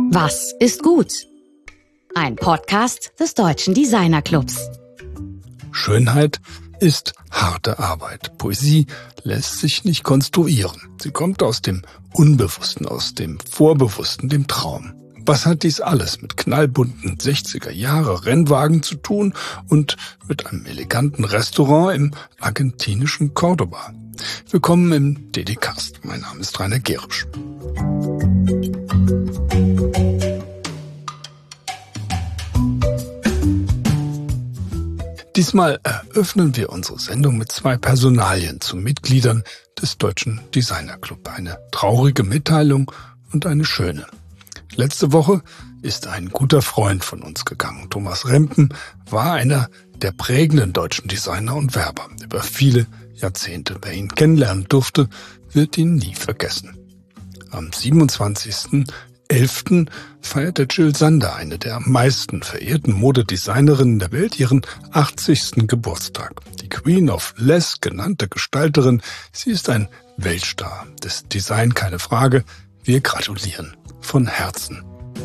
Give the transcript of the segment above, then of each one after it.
Was ist gut? Ein Podcast des Deutschen Designerclubs. Schönheit ist harte Arbeit. Poesie lässt sich nicht konstruieren. Sie kommt aus dem Unbewussten, aus dem Vorbewussten, dem Traum. Was hat dies alles mit knallbunten 60er-Jahre-Rennwagen zu tun und mit einem eleganten Restaurant im argentinischen Cordoba? Willkommen im DD-Cast. Mein Name ist Rainer Gerisch. Diesmal eröffnen wir unsere Sendung mit 2 Personalien zu Mitgliedern des Deutschen Designerclub. Eine traurige Mitteilung und eine schöne. Letzte Woche ist ein guter Freund von uns gegangen. Thomas Rempen war einer der prägenden deutschen Designer und Werber über viele Jahrzehnte. Wer ihn kennenlernen durfte, wird ihn nie vergessen. Am 27.11. feierte Jill Sander, eine der am meisten verehrten Modedesignerinnen der Welt, ihren 80. Geburtstag. Die Queen of Less genannte Gestalterin, sie ist ein Weltstar des Design, keine Frage. Wir gratulieren von Herzen.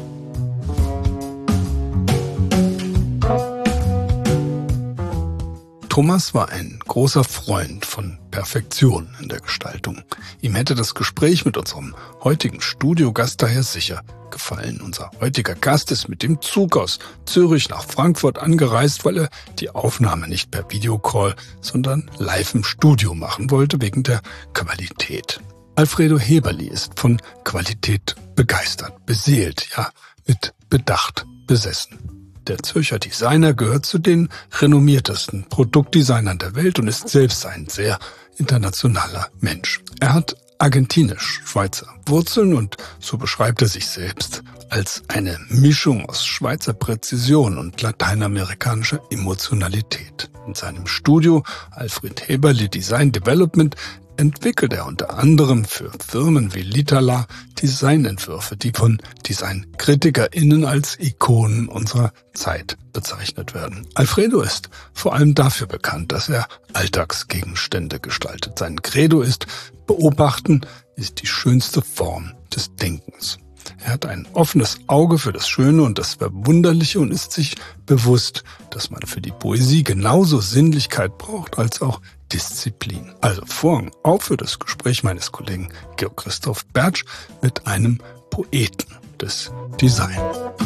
Thomas war ein großer Freund von Perfektion in der Gestaltung. Ihm hätte das Gespräch mit unserem heutigen Studiogast daher sicher gefallen. Unser heutiger Gast ist mit dem Zug aus Zürich nach Frankfurt angereist, weil er die Aufnahme nicht per Videocall, sondern live im Studio machen wollte, wegen der Qualität. Alfredo Heberli ist von Qualität begeistert, beseelt, ja, mit Bedacht besessen. Der Zürcher Designer gehört zu den renommiertesten Produktdesignern der Welt und ist selbst ein sehr internationaler Mensch. Er hat argentinisch-Schweizer Wurzeln und so beschreibt er sich selbst als eine Mischung aus Schweizer Präzision und lateinamerikanischer Emotionalität. In seinem Studio Alfred Heberli Design Development entwickelt er unter anderem für Firmen wie Litala Designentwürfe, die von DesignkritikerInnen als Ikonen unserer Zeit bezeichnet werden. Alfredo ist vor allem dafür bekannt, dass er Alltagsgegenstände gestaltet. Sein Credo ist: Beobachten ist die schönste Form des Denkens. Er hat ein offenes Auge für das Schöne und das Verwunderliche und ist sich bewusst, dass man für die Poesie genauso Sinnlichkeit braucht als auch Disziplin. Also Vorhang auf für das Gespräch meines Kollegen Georg Christoph Bertsch mit einem Poeten des Design.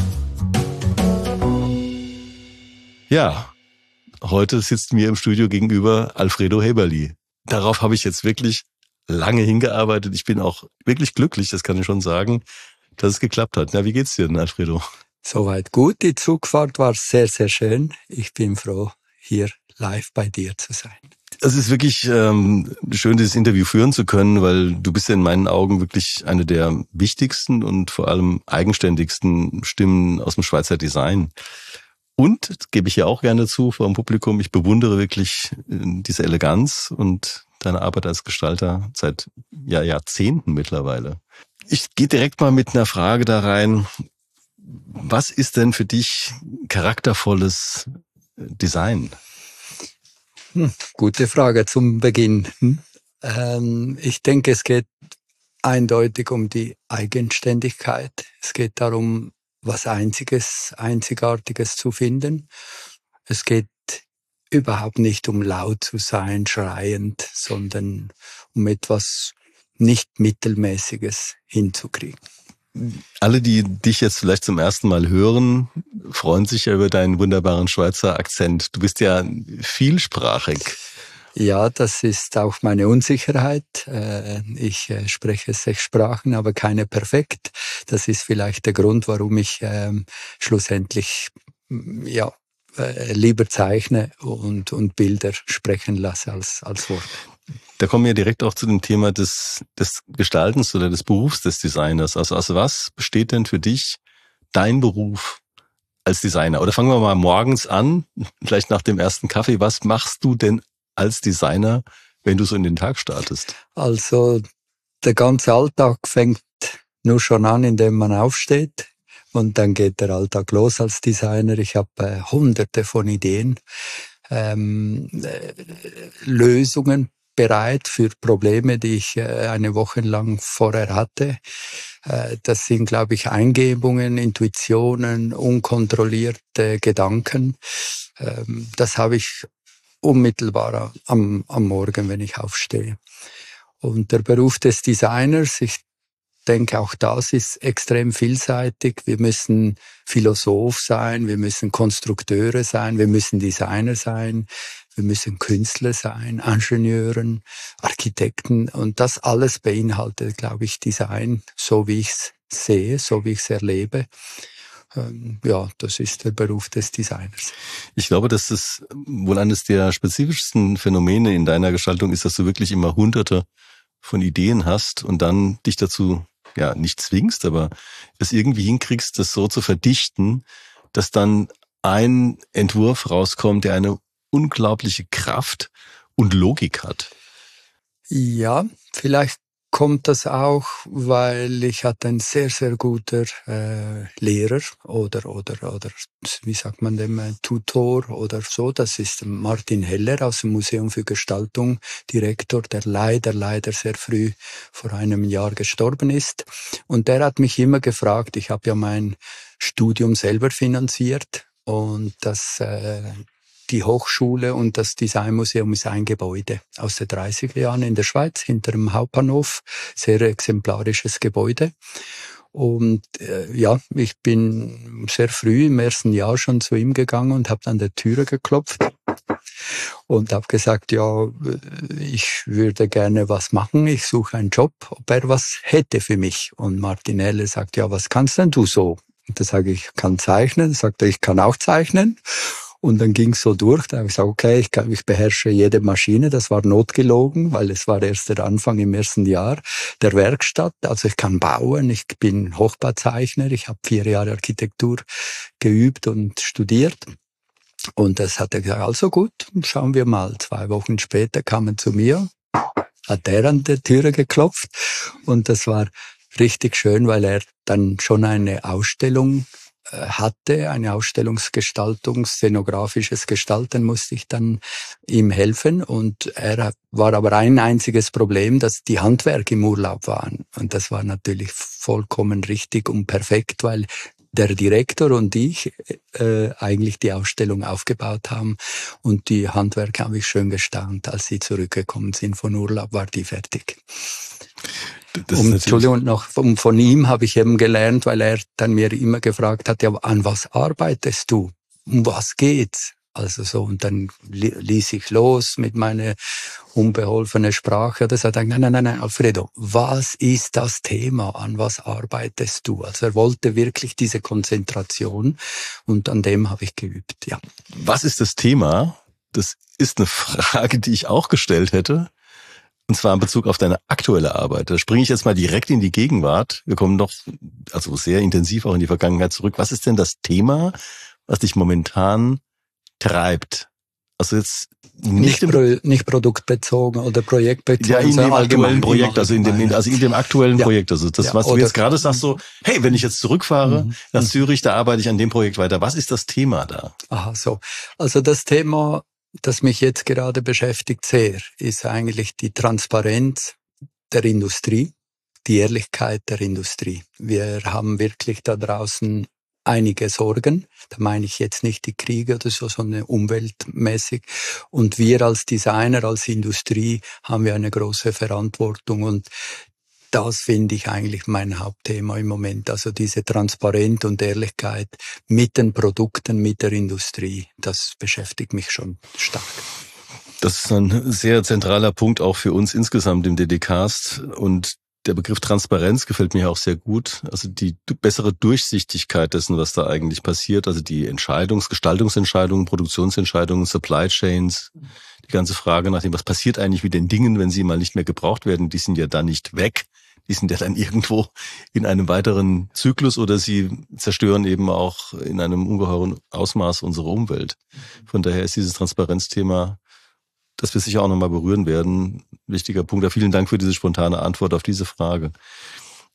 Ja, heute sitzt mir im Studio gegenüber Alfredo Heberli. Darauf habe ich jetzt wirklich lange hingearbeitet. Ich bin auch wirklich glücklich, das kann ich schon sagen, dass es geklappt hat. Na, wie geht's dir denn, Alfredo? Soweit gut. Die Zugfahrt war sehr, sehr schön. Ich bin froh, hier live bei dir zu sein. Es ist wirklich schön, dieses Interview führen zu können, weil du bist ja in meinen Augen wirklich eine der wichtigsten und vor allem eigenständigsten Stimmen aus dem Schweizer Design. Und, das gebe ich ja auch gerne zu vor dem Publikum, ich bewundere wirklich diese Eleganz und deine Arbeit als Gestalter seit Jahrzehnten mittlerweile. Ich gehe direkt mal mit einer Frage da rein. Was ist denn für dich charaktervolles Design? Gute Frage zum Beginn. Ich denke, es geht eindeutig um die Eigenständigkeit. Es geht darum, was Einzigartiges zu finden. Es geht überhaupt nicht um laut zu sein, schreiend, sondern um etwas nicht Mittelmäßiges hinzukriegen. Alle, die dich jetzt vielleicht zum ersten Mal hören, freuen sich ja über deinen wunderbaren Schweizer Akzent. Du bist ja vielsprachig. Ja, das ist auch meine Unsicherheit. Ich spreche 6 Sprachen, aber keine perfekt. Das ist vielleicht der Grund, warum ich schlussendlich lieber zeichne und Bilder sprechen lasse als Worte. Da kommen wir direkt auch zu dem Thema des Gestaltens oder des Berufs des Designers. Also aus was besteht denn für dich dein Beruf als Designer? Oder fangen wir mal morgens an, vielleicht nach dem ersten Kaffee. Was machst du denn als Designer, wenn du so in den Tag startest? Also der ganze Alltag fängt nur schon an, indem man aufsteht. Und dann geht der Alltag los als Designer. Ich habe hunderte von Ideen, Lösungen, bereit für Probleme, die ich eine Woche lang vorher hatte. Das sind, glaube ich, Eingebungen, Intuitionen, unkontrollierte Gedanken. Das habe ich unmittelbar am Morgen, wenn ich aufstehe. Und der Beruf des Designers, ich denke, auch das ist extrem vielseitig. Wir müssen Philosoph sein, wir müssen Konstrukteure sein, wir müssen Designer sein, wir müssen Künstler sein, Ingenieuren, Architekten. Und das alles beinhaltet, glaube ich, Design, so wie ich es sehe, so wie ich es erlebe. Ja, das ist der Beruf des Designers. Ich glaube, dass das wohl eines der spezifischsten Phänomene in deiner Gestaltung ist, dass du wirklich immer Hunderte von Ideen hast und dann dich dazu nicht zwingst, aber es irgendwie hinkriegst, das so zu verdichten, dass dann ein Entwurf rauskommt, der eine unglaubliche Kraft und Logik hat. Ja, vielleicht kommt das auch, weil ich hatte einen sehr, sehr guter Lehrer oder wie sagt man dem, Tutor oder so. Das ist Martin Heller aus dem Museum für Gestaltung, Direktor, der leider sehr früh vor einem Jahr gestorben ist. Und der hat mich immer gefragt, ich habe ja mein Studium selber finanziert und die Hochschule und das Designmuseum ist ein Gebäude aus den 30er Jahren in der Schweiz, hinter dem Hauptbahnhof. Sehr exemplarisches Gebäude. Und ich bin sehr früh im ersten Jahr schon zu ihm gegangen und habe an der Türe geklopft und habe gesagt, ja, ich würde gerne was machen, ich suche einen Job, ob er was hätte für mich. Und Martin Heller sagt, ja, was kannst denn du so? Und da sage ich, kann zeichnen. Sagt er, ich kann auch zeichnen. Und dann ging es so durch, da habe ich gesagt, okay, ich beherrsche jede Maschine, das war notgelogen, weil es war erst der Anfang im ersten Jahr der Werkstatt, also ich kann bauen, ich bin Hochbauzeichner, ich habe 4 Jahre Architektur geübt und studiert. Und das hat er gesagt, also gut, schauen wir mal. 2 Wochen später kam er zu mir, hat er an der Türe geklopft und das war richtig schön, weil er dann schon eine Ausstellung hatte, eine Ausstellungsgestaltung, szenografisches Gestalten musste ich dann ihm helfen und er war aber ein einziges Problem, dass die Handwerker im Urlaub waren und das war natürlich vollkommen richtig und perfekt, weil der Direktor und ich eigentlich die Ausstellung aufgebaut haben und die Handwerker habe ich schön gestaunt, als sie zurückgekommen sind von Urlaub, war die fertig. Entschuldigung, noch von ihm habe ich eben gelernt, weil er dann mir immer gefragt hat, ja, an was arbeitest du? Um was geht's? Also so, und dann ließ ich los mit meiner unbeholfenen Sprache. Das hat er gesagt, nein, Alfredo, was ist das Thema? An was arbeitest du? Also er wollte wirklich diese Konzentration und an dem habe ich geübt, ja. Was ist das Thema? Das ist eine Frage, die ich auch gestellt hätte. Und zwar in Bezug auf deine aktuelle Arbeit. Da springe ich jetzt mal direkt in die Gegenwart. Wir kommen noch, also sehr intensiv auch in die Vergangenheit zurück. Was ist denn das Thema, was dich momentan treibt? Also jetzt nicht produktbezogen oder projektbezogen. Ja, in dem aktuellen Projekt, also in dem aktuellen Projekt. Also das, was du jetzt gerade sagst, so, hey, wenn ich jetzt zurückfahre nach Zürich, da arbeite ich an dem Projekt weiter. Was ist das Thema da? Aha, so. Also das Thema, das mich jetzt gerade beschäftigt sehr, ist eigentlich die Transparenz der Industrie, die Ehrlichkeit der Industrie. Wir haben wirklich da draußen einige Sorgen. Da meine ich jetzt nicht die Kriege oder so, sondern umweltmäßig. Und wir als Designer, als Industrie haben wir eine große Verantwortung und das finde ich eigentlich mein Hauptthema im Moment. Also diese Transparenz und Ehrlichkeit mit den Produkten, mit der Industrie, das beschäftigt mich schon stark. Das ist ein sehr zentraler Punkt auch für uns insgesamt im DD-Cast. Und der Begriff Transparenz gefällt mir auch sehr gut. Also die bessere Durchsichtigkeit dessen, was da eigentlich passiert. Also die Gestaltungsentscheidungen, Produktionsentscheidungen, Supply Chains, die ganze Frage nach dem, was passiert eigentlich mit den Dingen, wenn sie mal nicht mehr gebraucht werden, die sind ja dann nicht weg. Die sind ja dann irgendwo in einem weiteren Zyklus oder sie zerstören eben auch in einem ungeheuren Ausmaß unsere Umwelt. Von daher ist dieses Transparenzthema, das wir sicher auch nochmal berühren werden, ein wichtiger Punkt. Vielen Dank für diese spontane Antwort auf diese Frage. Ich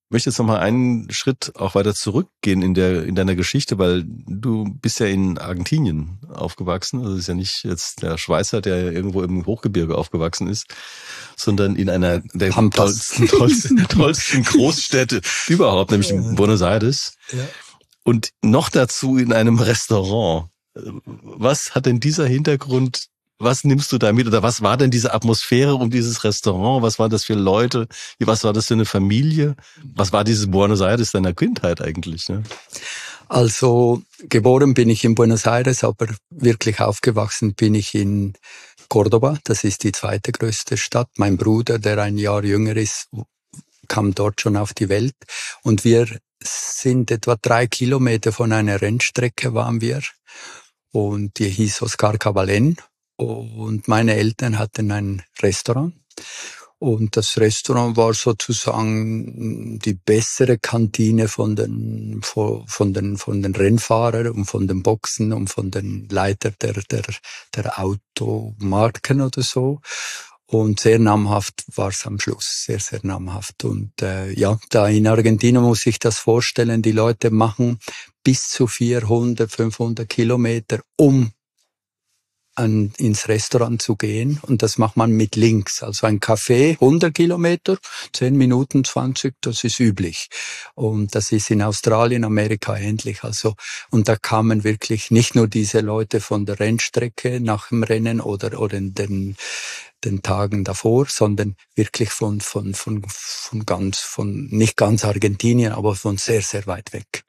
Ich möchte jetzt noch mal einen Schritt auch weiter zurückgehen in deiner Geschichte, weil du bist ja in Argentinien aufgewachsen. Also es ist ja nicht jetzt der Schweizer, der irgendwo im Hochgebirge aufgewachsen ist, sondern in einer der tollsten Großstädte überhaupt, nämlich in Buenos Aires. Ja. Und noch dazu in einem Restaurant. Was hat denn dieser Hintergrund? Was nimmst du da mit? Oder was war denn diese Atmosphäre um dieses Restaurant? Was waren das für Leute? Was war das für eine Familie? Was war dieses Buenos Aires deiner Kindheit eigentlich? Ne? Also geboren bin ich in Buenos Aires, aber wirklich aufgewachsen bin ich in Córdoba. Das ist die zweite größte Stadt. Mein Bruder, der ein Jahr jünger ist, kam dort schon auf die Welt. Und wir sind etwa 3 Kilometer von einer Rennstrecke waren wir. Und die hieß Oscar Cabalén. Und meine Eltern hatten ein Restaurant. Und das Restaurant war sozusagen die bessere Kantine von den Rennfahrern und von den Boxen und von den Leitern der Automarken oder so. Und sehr namhaft war es am Schluss, sehr, sehr namhaft. Und da in Argentinien muss ich das vorstellen, die Leute machen bis zu 400, 500 Kilometer, um ins Restaurant zu gehen. Und das macht man mit links. Also ein Café, 100 Kilometer, 10 Minuten, 20, das ist üblich. Und das ist in Australien, Amerika ähnlich. Also, und da kamen wirklich nicht nur diese Leute von der Rennstrecke nach dem Rennen oder in den Tagen davor, sondern wirklich von nicht ganz Argentinien, aber von sehr, sehr weit weg.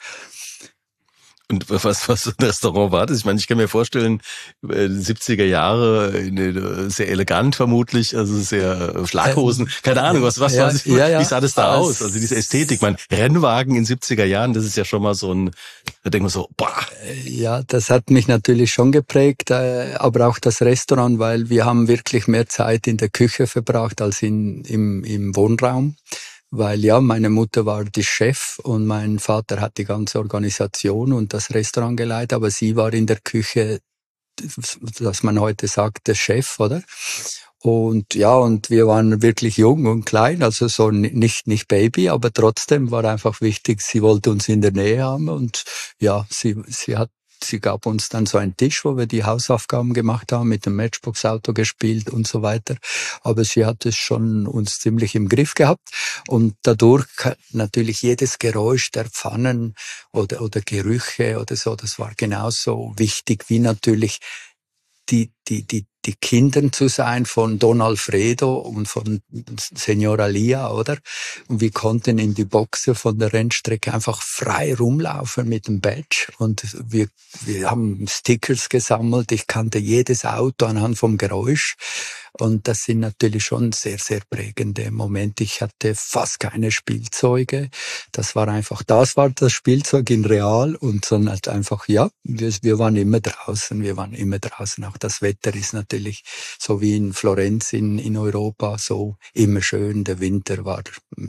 Und was so ein Restaurant war das? Ich meine, ich kann mir vorstellen, 70er Jahre, sehr elegant vermutlich, also sehr Schlaghosen, keine Ahnung, wie sah das da aus? Also diese Ästhetik, mein Rennwagen in 70er Jahren, das ist ja schon mal so da denkt man so, boah. Ja, das hat mich natürlich schon geprägt, aber auch das Restaurant, weil wir haben wirklich mehr Zeit in der Küche verbracht als im Wohnraum. Weil ja, meine Mutter war die Chef und mein Vater hat die ganze Organisation und das Restaurant geleitet, aber sie war in der Küche, was man heute sagt, der Chef, oder? Und ja, und wir waren wirklich jung und klein, also so nicht Baby, aber trotzdem war einfach wichtig, sie wollte uns in der Nähe haben und ja, sie gab uns dann so einen Tisch, wo wir die Hausaufgaben gemacht haben, mit dem Matchbox-Auto gespielt und so weiter. Aber sie hat es schon uns ziemlich im Griff gehabt. Und dadurch natürlich jedes Geräusch der Pfannen oder Gerüche oder so, das war genauso wichtig wie natürlich die Kindern zu sein von Don Alfredo und von Senora Lia, oder? Und wir konnten in die Boxe von der Rennstrecke einfach frei rumlaufen mit dem Badge und wir haben Stickers gesammelt. Ich kannte jedes Auto anhand vom Geräusch. Und das sind natürlich schon sehr, sehr prägende Momente. Ich hatte fast keine Spielzeuge. Das war das Spielzeug in real und dann halt einfach, ja, wir waren immer draußen. Auch das Wetter ist natürlich so wie in Florenz in Europa so immer schön. Der Winter war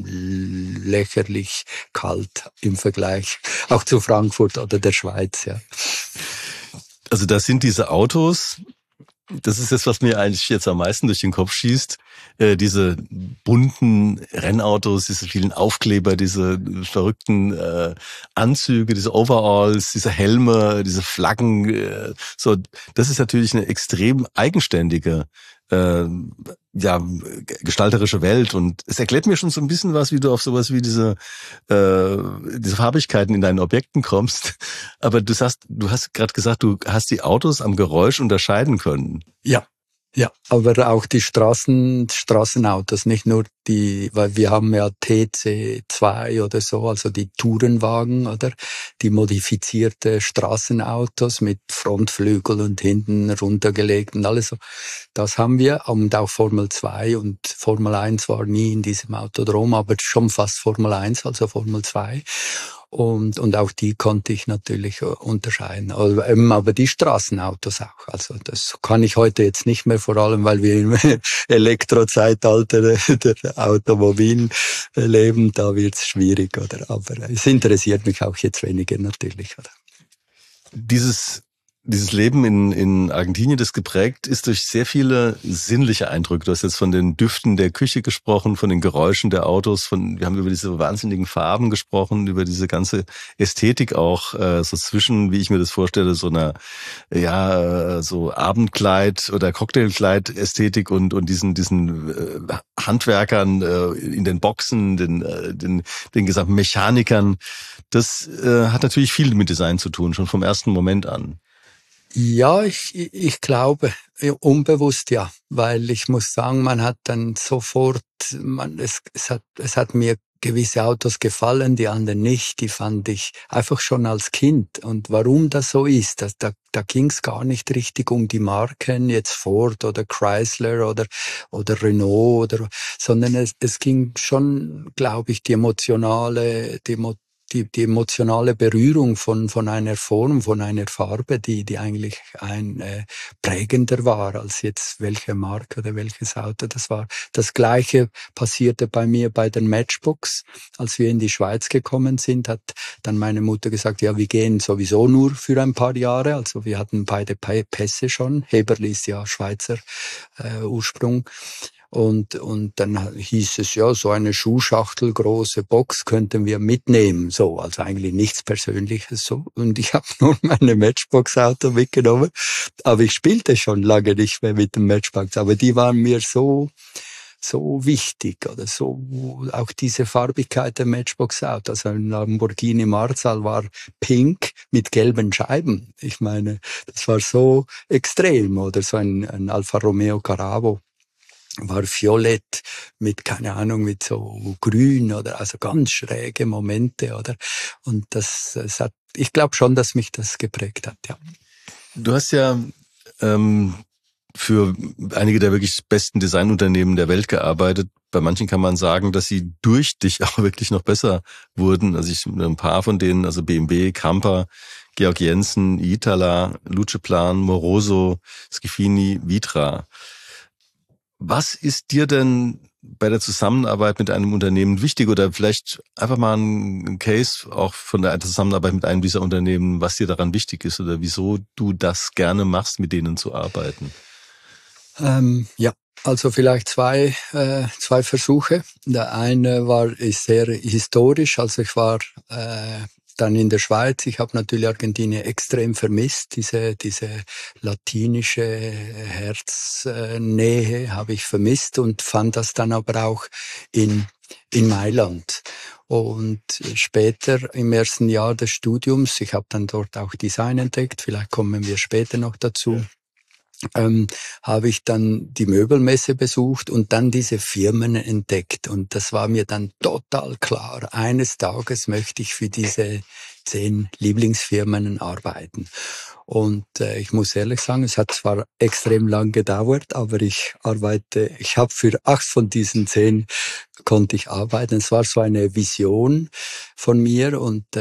lächerlich kalt im Vergleich auch zu Frankfurt oder der Schweiz, ja. Also das sind diese Autos. Das ist das, was mir eigentlich jetzt am meisten durch den Kopf schießt. Diese bunten Rennautos, diese vielen Aufkleber, diese verrückten Anzüge, diese Overalls, diese Helme, diese Flaggen. So, das ist natürlich eine extrem eigenständige gestalterische Welt. Und es erklärt mir schon so ein bisschen was, wie du auf sowas wie diese Farbigkeiten in deinen Objekten kommst. Aber du hast gerade gesagt, du hast die Autos am Geräusch unterscheiden können. Ja, aber auch die Straßenautos, nicht nur weil wir haben ja TC2 oder so, also die Tourenwagen, oder? Die modifizierte Straßenautos mit Frontflügel und hinten runtergelegt und alles so. Das haben wir und auch Formel 2 und Formel 1 war nie in diesem Autodrom, aber schon fast Formel 1, also Formel 2. Und auch die konnte ich natürlich unterscheiden. Aber die Straßenautos auch. Also das kann ich heute jetzt nicht mehr, vor allem weil wir im Elektrozeitalter der Automobil leben. Da wird's schwierig, oder? Aber es interessiert mich auch jetzt weniger natürlich, oder? Dieses dieses Leben in Argentinien, das geprägt ist durch sehr viele sinnliche Eindrücke. Du hast jetzt von den Düften der Küche gesprochen, von den Geräuschen der Autos, wir haben über diese wahnsinnigen Farben gesprochen, über diese ganze Ästhetik auch, so zwischen, wie ich mir das vorstelle, so einer, so Abendkleid oder Cocktailkleid-Ästhetik und diesen Handwerkern in den Boxen, den gesamten Mechanikern. Das hat natürlich viel mit Design zu tun, schon vom ersten Moment an. Ja, ich glaube, unbewusst ja, weil ich muss sagen, man hat dann sofort, es hat mir gewisse Autos gefallen, die anderen nicht, die fand ich einfach schon als Kind. Und warum das so ist, da ging es gar nicht richtig um die Marken, jetzt Ford oder Chrysler oder Renault sondern es ging schon, glaube ich, die emotionale Berührung von einer Form, von einer Farbe, die eigentlich prägender war als jetzt welche Marke oder welches Auto das war. Das Gleiche passierte bei mir bei den Matchbox. Als wir in die Schweiz gekommen sind, hat dann meine Mutter gesagt, ja, wir gehen sowieso nur für ein paar Jahre. Also wir hatten beide Pässe schon. Heberli ist ja Schweizer Ursprung. Und dann hieß es, ja, so eine Schuhschachtel, große Box könnten wir mitnehmen. So, also eigentlich nichts Persönliches so. Und ich habe nur meine Matchbox-Auto mitgenommen. Aber ich spielte schon lange nicht mehr mit dem Matchbox. Aber die waren mir so wichtig oder so, auch diese Farbigkeit der Matchbox-Auto. Also ein Lamborghini Marzal war pink mit gelben Scheiben. Ich meine, das war so extrem. Oder so ein Alfa Romeo Caravo war violett mit, keine Ahnung, mit so grün oder, also ganz schräge Momente, oder? Und ich glaube schon, dass mich das geprägt hat, ja. Du hast ja für einige der wirklich besten Designunternehmen der Welt gearbeitet. Bei manchen kann man sagen, dass sie durch dich auch wirklich noch besser wurden. Also ein paar von denen, also BMW, Camper, Georg Jensen, Itala, Luceplan, Moroso, Schifini, Vitra. Was ist dir denn bei der Zusammenarbeit mit einem Unternehmen wichtig oder vielleicht einfach mal ein Case auch von der Zusammenarbeit mit einem dieser Unternehmen, was dir daran wichtig ist oder wieso du das gerne machst, mit denen zu arbeiten? Ja, also vielleicht zwei Versuche. Der eine ist sehr historisch, also ich war dann in der Schweiz. Ich habe natürlich Argentinien extrem vermisst. Diese latinische Herznähe habe ich vermisst und fand das dann aber auch in Mailand. Und später im ersten Jahr des Studiums, ich habe dann dort auch Design entdeckt, vielleicht kommen wir später noch dazu, habe ich dann die Möbelmesse besucht und dann diese Firmen entdeckt. Und das war mir dann total klar. Eines Tages möchte ich für diese 10 Lieblingsfirmen arbeiten. Und ich muss ehrlich sagen, es hat zwar extrem lang gedauert, aber ich habe für 8 von diesen 10 konnte ich arbeiten. Es war so eine Vision von mir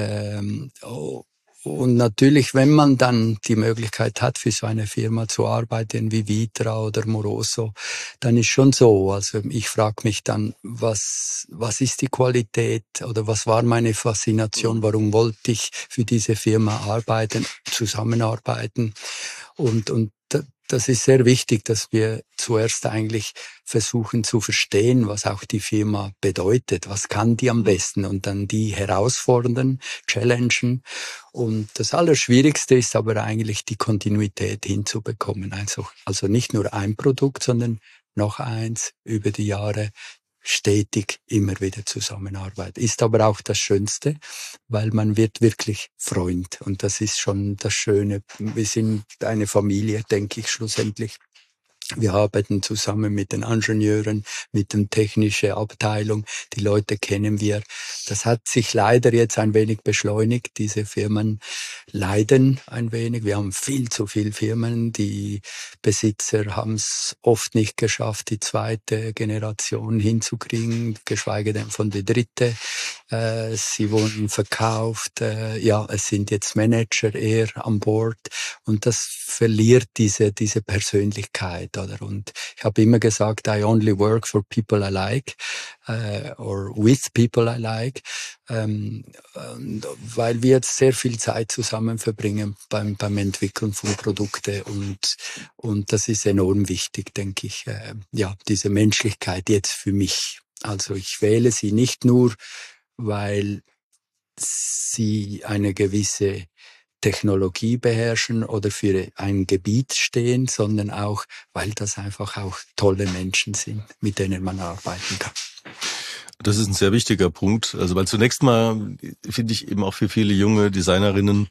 und natürlich, wenn man dann die Möglichkeit hat, für so eine Firma zu arbeiten wie Vitra oder Moroso, dann ist schon so. Also ich frage mich dann, was ist die Qualität oder was war meine Faszination? Warum wollte ich für diese Firma zusammenarbeiten? Und das ist sehr wichtig, dass wir zuerst eigentlich versuchen zu verstehen, was auch die Firma bedeutet. Was kann die am besten? Und dann die herausfordern, challengen. Und das Allerschwierigste ist aber eigentlich die Kontinuität hinzubekommen. Also nicht nur ein Produkt, sondern noch eins über die Jahre stetig immer wieder zusammenarbeiten. Ist aber auch das Schönste, weil man wird wirklich Freund. Und das ist schon das Schöne. Wir sind eine Familie, denke ich, schlussendlich. Wir arbeiten zusammen mit den Ingenieuren, mit der technischen Abteilung. Die Leute kennen wir. Das hat sich leider jetzt ein wenig beschleunigt. Diese Firmen leiden ein wenig. Wir haben viel zu viele Firmen. Die Besitzer haben es oft nicht geschafft, die zweite Generation hinzukriegen, geschweige denn von der dritte. sie wurden verkauft, es sind jetzt Manager eher an Bord und das verliert diese Persönlichkeit, oder? Und ich habe immer gesagt, I only work for people I like, or with people I like, weil wir jetzt sehr viel Zeit zusammen verbringen beim Entwickeln von Produkten und das ist enorm wichtig, denke ich, diese Menschlichkeit jetzt für mich. Also ich wähle sie nicht nur, weil sie eine gewisse Technologie beherrschen oder für ein Gebiet stehen, sondern auch, weil das einfach auch tolle Menschen sind, mit denen man arbeiten kann. Das ist ein sehr wichtiger Punkt. Also, weil zunächst mal finde ich eben auch für viele junge Designerinnen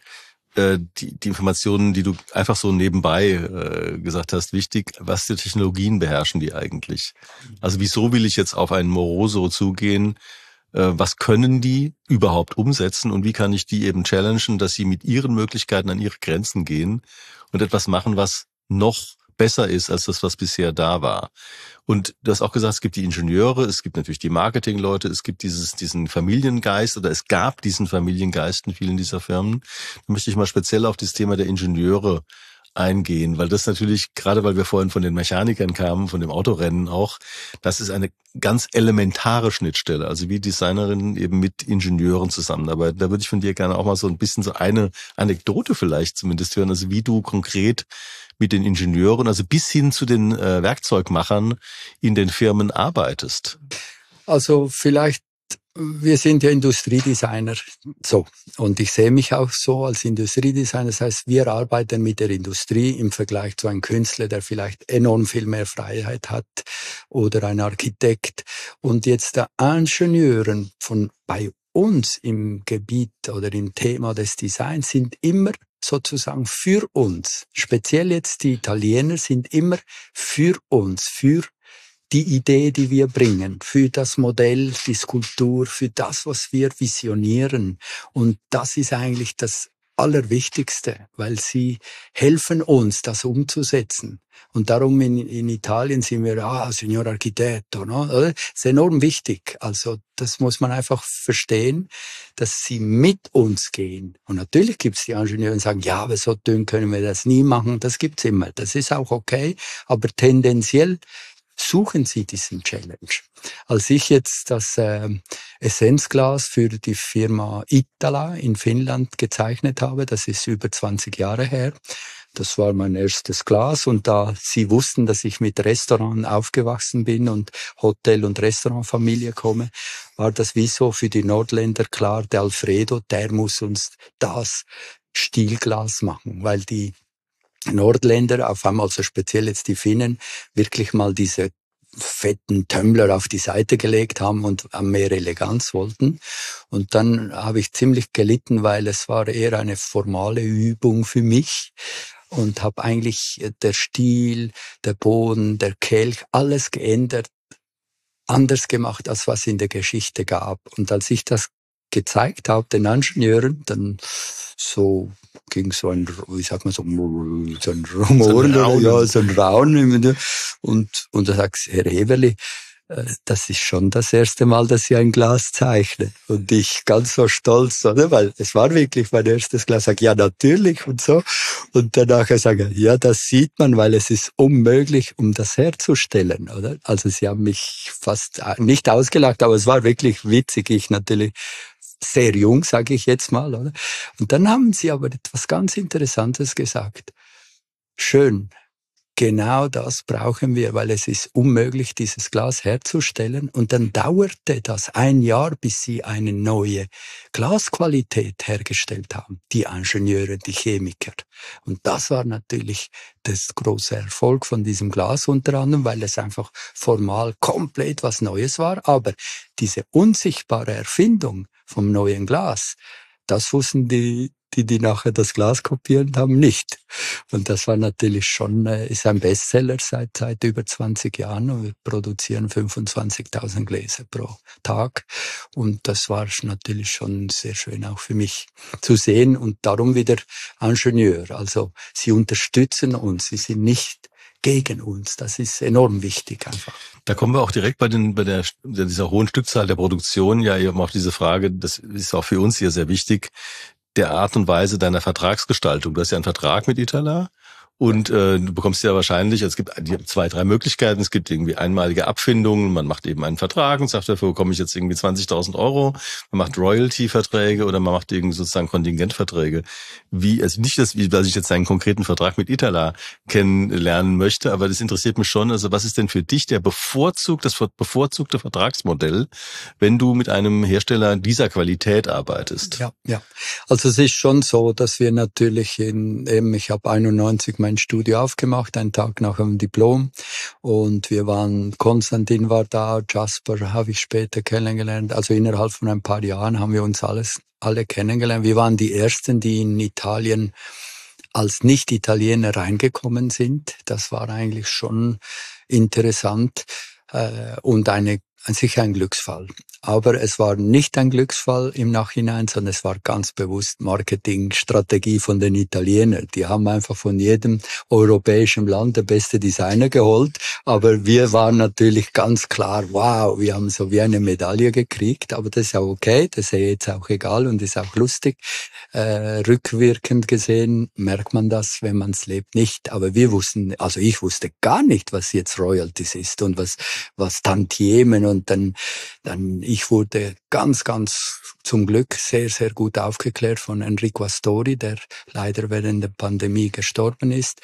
die Informationen, die du einfach so nebenbei gesagt hast, wichtig. Was für Technologien beherrschen die eigentlich? Also wieso will ich jetzt auf einen Moroso zugehen? Was können die überhaupt umsetzen und wie kann ich die eben challengen, dass sie mit ihren Möglichkeiten an ihre Grenzen gehen und etwas machen, was noch besser ist als das, was bisher da war. Und du hast auch gesagt, es gibt die Ingenieure, es gibt natürlich die Marketingleute, es gibt diesen Familiengeist oder es gab diesen Familiengeist in vielen dieser Firmen. Da möchte ich mal speziell auf das Thema der Ingenieure eingehen, weil das natürlich, gerade weil wir vorhin von den Mechanikern kamen, von dem Autorennen auch, das ist eine ganz elementare Schnittstelle, also wie Designerinnen eben mit Ingenieuren zusammenarbeiten. Da würde ich von dir gerne auch mal so ein bisschen so eine Anekdote vielleicht zumindest hören, also wie du konkret mit den Ingenieuren, also bis hin zu den Werkzeugmachern in den Firmen arbeitest. Also vielleicht, wir sind ja Industriedesigner, so. Und ich sehe mich auch so als Industriedesigner. Das heißt, wir arbeiten mit der Industrie im Vergleich zu einem Künstler, der vielleicht enorm viel mehr Freiheit hat oder ein Architekt. Und jetzt der Ingenieuren bei uns im Gebiet oder im Thema des Designs sind immer sozusagen für uns. Speziell jetzt die Italiener sind immer für uns, für die Idee, die wir bringen, für das Modell, die Skulptur, für das, was wir visionieren. Und das ist eigentlich das Allerwichtigste, weil sie helfen uns, das umzusetzen. Und darum in Italien sind wir, Signor Architetto, no? Das ist enorm wichtig. Also das muss man einfach verstehen, dass sie mit uns gehen. Und natürlich gibt es die Ingenieure, die sagen, ja, aber so dünn können wir das nie machen. Das gibt's immer. Das ist auch okay. Aber tendenziell suchen sie diesen Challenge. Als ich jetzt das Essenzglas für die Firma Ittala in Finnland gezeichnet habe, das ist über 20 Jahre her, das war mein erstes Glas und da sie wussten, dass ich mit Restaurant aufgewachsen bin und Hotel- und Restaurantfamilie komme, war das wie so für die Nordländer klar, der Alfredo, der muss uns das Stielglas machen, weil die Nordländer, auf einmal so speziell jetzt die Finnen, wirklich mal diese fetten Tumbler auf die Seite gelegt haben und mehr Eleganz wollten. Und dann habe ich ziemlich gelitten, weil es war eher eine formale Übung für mich und habe eigentlich der Stiel, der Boden, der Kelch, alles geändert, anders gemacht, als was in der Geschichte gab. Und als ich das gezeigt habe, den Ingenieuren, dann so ging so ein, wie sagt man so ein Rumor, so ein Raunen. Und da sagt Herr Heverli, das ist schon das erste Mal, dass ich ein Glas zeichne. Und ich ganz so stolz, oder? Weil es war wirklich mein erstes Glas. Sag, ja, natürlich und so. Und danach sage ich, ja, das sieht man, weil es ist unmöglich, um das herzustellen, oder? Also sie haben mich fast nicht ausgelacht, aber es war wirklich witzig. Ich natürlich sehr jung, sage ich jetzt mal, oder? Und dann haben sie aber etwas ganz Interessantes gesagt. Schön. Genau das brauchen wir, weil es ist unmöglich, dieses Glas herzustellen. Und dann dauerte das ein Jahr, bis sie eine neue Glasqualität hergestellt haben. Die Ingenieure, die Chemiker. Und das war natürlich das große Erfolg von diesem Glas unter anderem, weil es einfach formal komplett was Neues war. Aber diese unsichtbare Erfindung vom neuen Glas, das wussten die nachher das Glas kopiert haben, nicht. Und das war natürlich schon, ist ein Bestseller seit über 20 Jahren und wir produzieren 25.000 Gläser pro Tag. Und das war natürlich schon sehr schön auch für mich zu sehen und darum wieder Ingenieur. Also sie unterstützen uns, sie sind nicht gegen uns. Das ist enorm wichtig einfach. Da kommen wir auch direkt bei dieser hohen Stückzahl der Produktion ja eben auf diese Frage, das ist auch für uns hier sehr wichtig, der Art und Weise deiner Vertragsgestaltung. Du hast ja einen Vertrag mit Italar. Und du bekommst ja wahrscheinlich, es gibt 2, 3 Möglichkeiten, es gibt irgendwie einmalige Abfindungen, man macht eben einen Vertrag und sagt, dafür bekomme ich jetzt irgendwie 20.000 Euro, man macht Royalty-Verträge oder man macht irgendwie sozusagen Kontingentverträge. Also nicht, dass ich jetzt einen konkreten Vertrag mit Italar kennenlernen möchte, aber das interessiert mich schon, also was ist denn für dich das bevorzugte Vertragsmodell, wenn du mit einem Hersteller dieser Qualität arbeitest? Ja. Also es ist schon so, dass wir natürlich ich habe 91 mein Studio aufgemacht, einen Tag nach dem Diplom. Und Konstantin war da, Jasper habe ich später kennengelernt. Also innerhalb von ein paar Jahren haben wir uns alle kennengelernt. Wir waren die Ersten, die in Italien als Nicht-Italiener reingekommen sind. Das war eigentlich schon interessant und sicher ein Glücksfall. Aber es war nicht ein Glücksfall im Nachhinein, sondern es war ganz bewusst Marketingstrategie von den Italienern. Die haben einfach von jedem europäischen Land der beste Designer geholt. Aber wir waren natürlich ganz klar, wow, wir haben so wie eine Medaille gekriegt. Aber das ist auch okay, das ist ja jetzt auch egal und ist auch lustig. Rückwirkend gesehen merkt man das, wenn man es lebt, nicht. Aber ich wusste gar nicht, was jetzt Royalties ist und was Tantiemen und dann ich wurde ganz, ganz zum Glück sehr, sehr gut aufgeklärt von Enrico Astori, der leider während der Pandemie gestorben ist.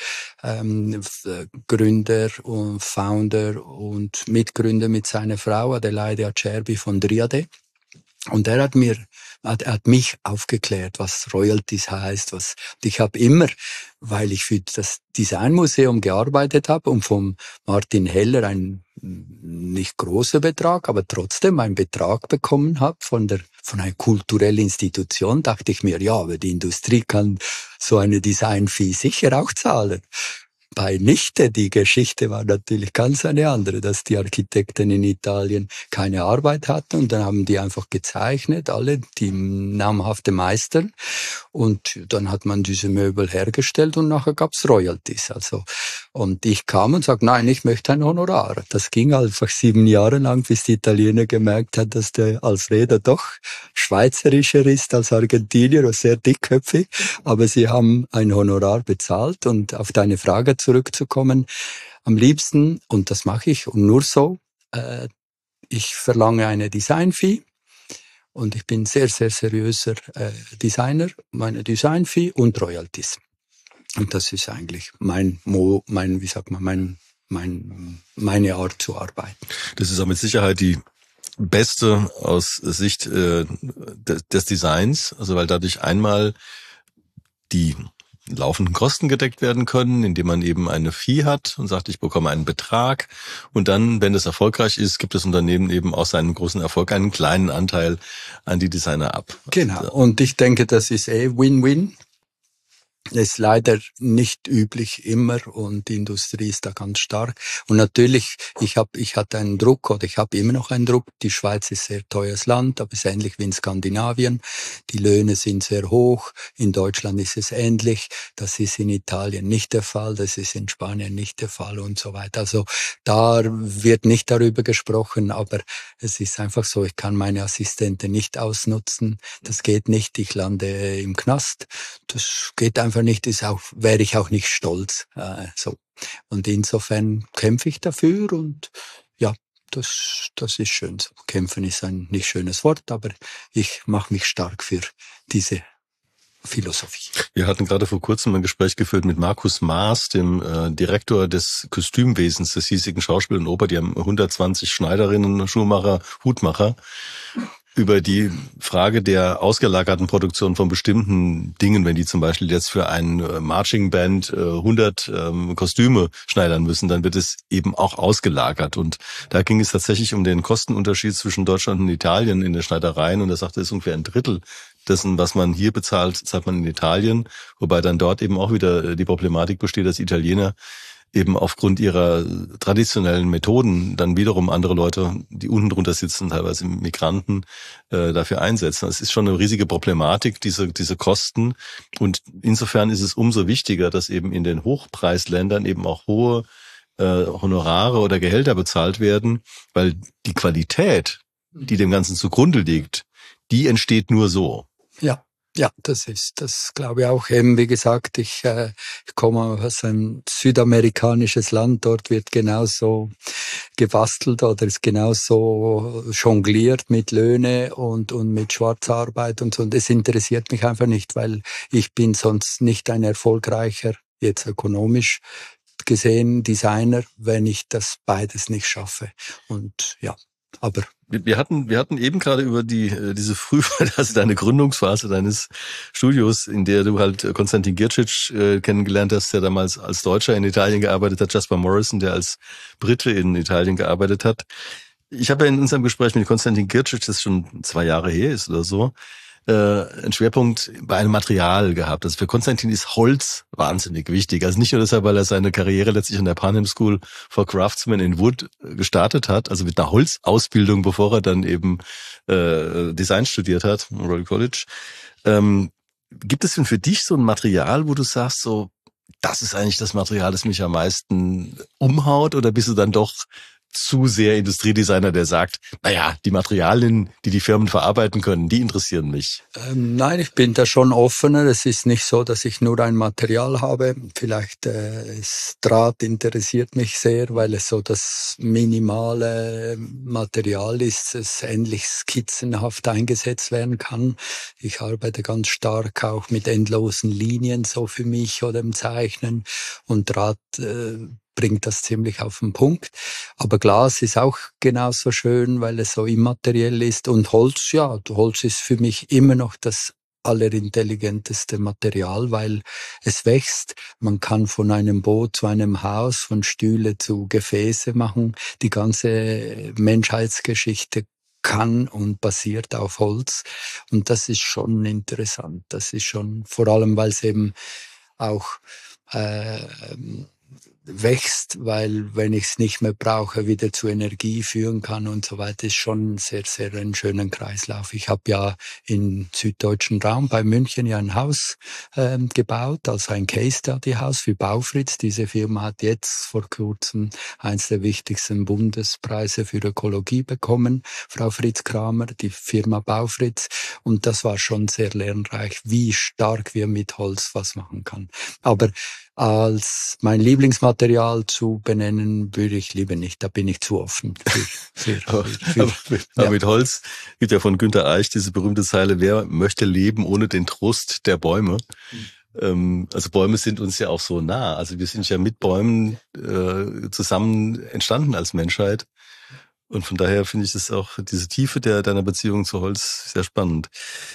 Gründer und Founder und Mitgründer mit seiner Frau Adelaide Acerbi von Driade. Und er hat mich aufgeklärt, was Royalties heißt, ich habe immer, weil ich für das Designmuseum gearbeitet habe und vom Martin Heller ein nicht großer Betrag, aber trotzdem einen Betrag bekommen habe von einer kulturellen Institution, dachte ich mir, ja, aber die Industrie kann so eine Design-Fee sicher auch zahlen. Bei Nichte, die Geschichte war natürlich ganz eine andere, dass die Architekten in Italien keine Arbeit hatten und dann haben die einfach gezeichnet, alle die namhafte Meister und dann hat man diese Möbel hergestellt und nachher gab's Royalties. Und ich kam und sagte, nein, ich möchte ein Honorar. Das ging einfach 7 Jahre lang, bis die Italiener gemerkt hat, dass der Alfredo doch schweizerischer ist als Argentinier und sehr dickköpfig, aber sie haben ein Honorar bezahlt und auf deine Frage zurückzukommen, am liebsten, und das mache ich und nur so, ich verlange eine Design-Fee und ich bin sehr, sehr seriöser Designer, meine Design-Fee und Royalties. Und das ist eigentlich meine Art zu arbeiten. Das ist auch mit Sicherheit die beste aus Sicht des Designs, also weil dadurch einmal die laufenden Kosten gedeckt werden können, indem man eben eine Fee hat und sagt, ich bekomme einen Betrag und dann, wenn es erfolgreich ist, gibt das Unternehmen eben aus seinem großen Erfolg einen kleinen Anteil an die Designer ab. Genau, und ich denke, das ist Win-Win. Ist leider nicht üblich immer und die Industrie ist da ganz stark. Und natürlich, ich hatte einen Druck oder ich habe immer noch einen Druck. Die Schweiz ist ein sehr teures Land, aber es ist ähnlich wie in Skandinavien. Die Löhne sind sehr hoch. In Deutschland ist es ähnlich. Das ist in Italien nicht der Fall. Das ist in Spanien nicht der Fall und so weiter. Also da wird nicht darüber gesprochen, aber es ist einfach so, ich kann meine Assistenten nicht ausnutzen. Das geht nicht. Ich lande im Knast. Das geht einfach nicht, wäre ich auch nicht stolz. So. Und insofern kämpfe ich dafür und ja, das ist schön so. Kämpfen ist ein nicht schönes Wort, aber ich mache mich stark für diese Philosophie. Wir hatten gerade vor kurzem ein Gespräch geführt mit Markus Maas, dem Direktor des Kostümwesens des hiesigen Schauspiel und Oper. Die haben 120 Schneiderinnen, Schuhmacher, Hutmacher. Über die Frage der ausgelagerten Produktion von bestimmten Dingen, wenn die zum Beispiel jetzt für ein Marching Band 100 Kostüme schneidern müssen, dann wird es eben auch ausgelagert. Und da ging es tatsächlich um den Kostenunterschied zwischen Deutschland und Italien in den Schneidereien. Und er sagte, es ist ungefähr ein Drittel dessen, was man hier bezahlt, zahlt man in Italien. Wobei dann dort eben auch wieder die Problematik besteht, dass Italiener eben aufgrund ihrer traditionellen Methoden dann wiederum andere Leute, die unten drunter sitzen, teilweise Migranten, dafür einsetzen. Es ist schon eine riesige Problematik, diese Kosten. Und insofern ist es umso wichtiger, dass eben in den Hochpreisländern eben auch hohe Honorare oder Gehälter bezahlt werden, weil die Qualität, die dem Ganzen zugrunde liegt, die entsteht nur so. Ja, das glaube ich auch eben, wie gesagt, ich komme aus einem südamerikanisches Land, dort wird genauso gebastelt oder ist genauso jongliert mit Löhne und mit Schwarzarbeit und so. Und das interessiert mich einfach nicht, weil ich bin sonst nicht ein erfolgreicher, jetzt ökonomisch gesehen, Designer, wenn ich das beides nicht schaffe. Und ja, aber wir hatten eben gerade über diese also deine Gründungsphase deines Studios, in der du halt Konstantin Gircic kennengelernt hast, der damals als Deutscher in Italien gearbeitet hat, Jasper Morrison, der als Brite in Italien gearbeitet hat. Ich habe ja in unserem Gespräch mit Konstantin Gircic, das schon 2 Jahre her ist oder so, einen Schwerpunkt bei einem Material gehabt. Also für Konstantin ist Holz wahnsinnig wichtig. Also nicht nur deshalb, weil er seine Karriere letztlich an der Parham School for Craftsmen in Wood gestartet hat, also mit einer Holzausbildung, bevor er dann eben Design studiert hat, Royal College. Gibt es denn für dich so ein Material, wo du sagst, so, das ist eigentlich das Material, das mich am meisten umhaut, oder bist du dann doch zu sehr Industriedesigner, der sagt, naja, die Materialien, die Firmen verarbeiten können, die interessieren mich? Nein, ich bin da schon offener. Es ist nicht so, dass ich nur ein Material habe. Vielleicht das Draht interessiert mich sehr, weil es so das minimale Material ist, das ähnlich skizzenhaft eingesetzt werden kann. Ich arbeite ganz stark auch mit endlosen Linien so für mich oder im Zeichnen, und Draht bringt das ziemlich auf den Punkt. Aber Glas ist auch genauso schön, weil es so immateriell ist. Und Holz, ja, Holz ist für mich immer noch das allerintelligenteste Material, weil es wächst. Man kann von einem Boot zu einem Haus, von Stühle zu Gefäße machen. Die ganze Menschheitsgeschichte kann und basiert auf Holz. Und das ist schon interessant. Das ist schon, vor allem, weil es eben auch wächst, weil wenn ich es nicht mehr brauche, wieder zu Energie führen kann und so weiter, ist schon sehr, sehr einen schönen Kreislauf. Ich habe ja im süddeutschen Raum bei München ja ein Haus gebaut, also ein Case-Study-Haus für Baufritz. Diese Firma hat jetzt vor kurzem eins der wichtigsten Bundespreise für Ökologie bekommen, Frau Fritz Kramer, die Firma Baufritz. Und das war schon sehr lernreich, wie stark wir mit Holz was machen kann. Aber als mein Lieblingsmaterial zu benennen, würde ich lieber nicht. Da bin ich zu offen. Aber mit Holz gibt ja von Günter Eich diese berühmte Zeile: Wer möchte leben ohne den Trost der Bäume? Also Bäume sind uns ja auch so nah. Also wir sind ja mit Bäumen zusammen entstanden als Menschheit. Und von daher finde ich das auch, diese Tiefe deiner Beziehung zu Holz, sehr spannend.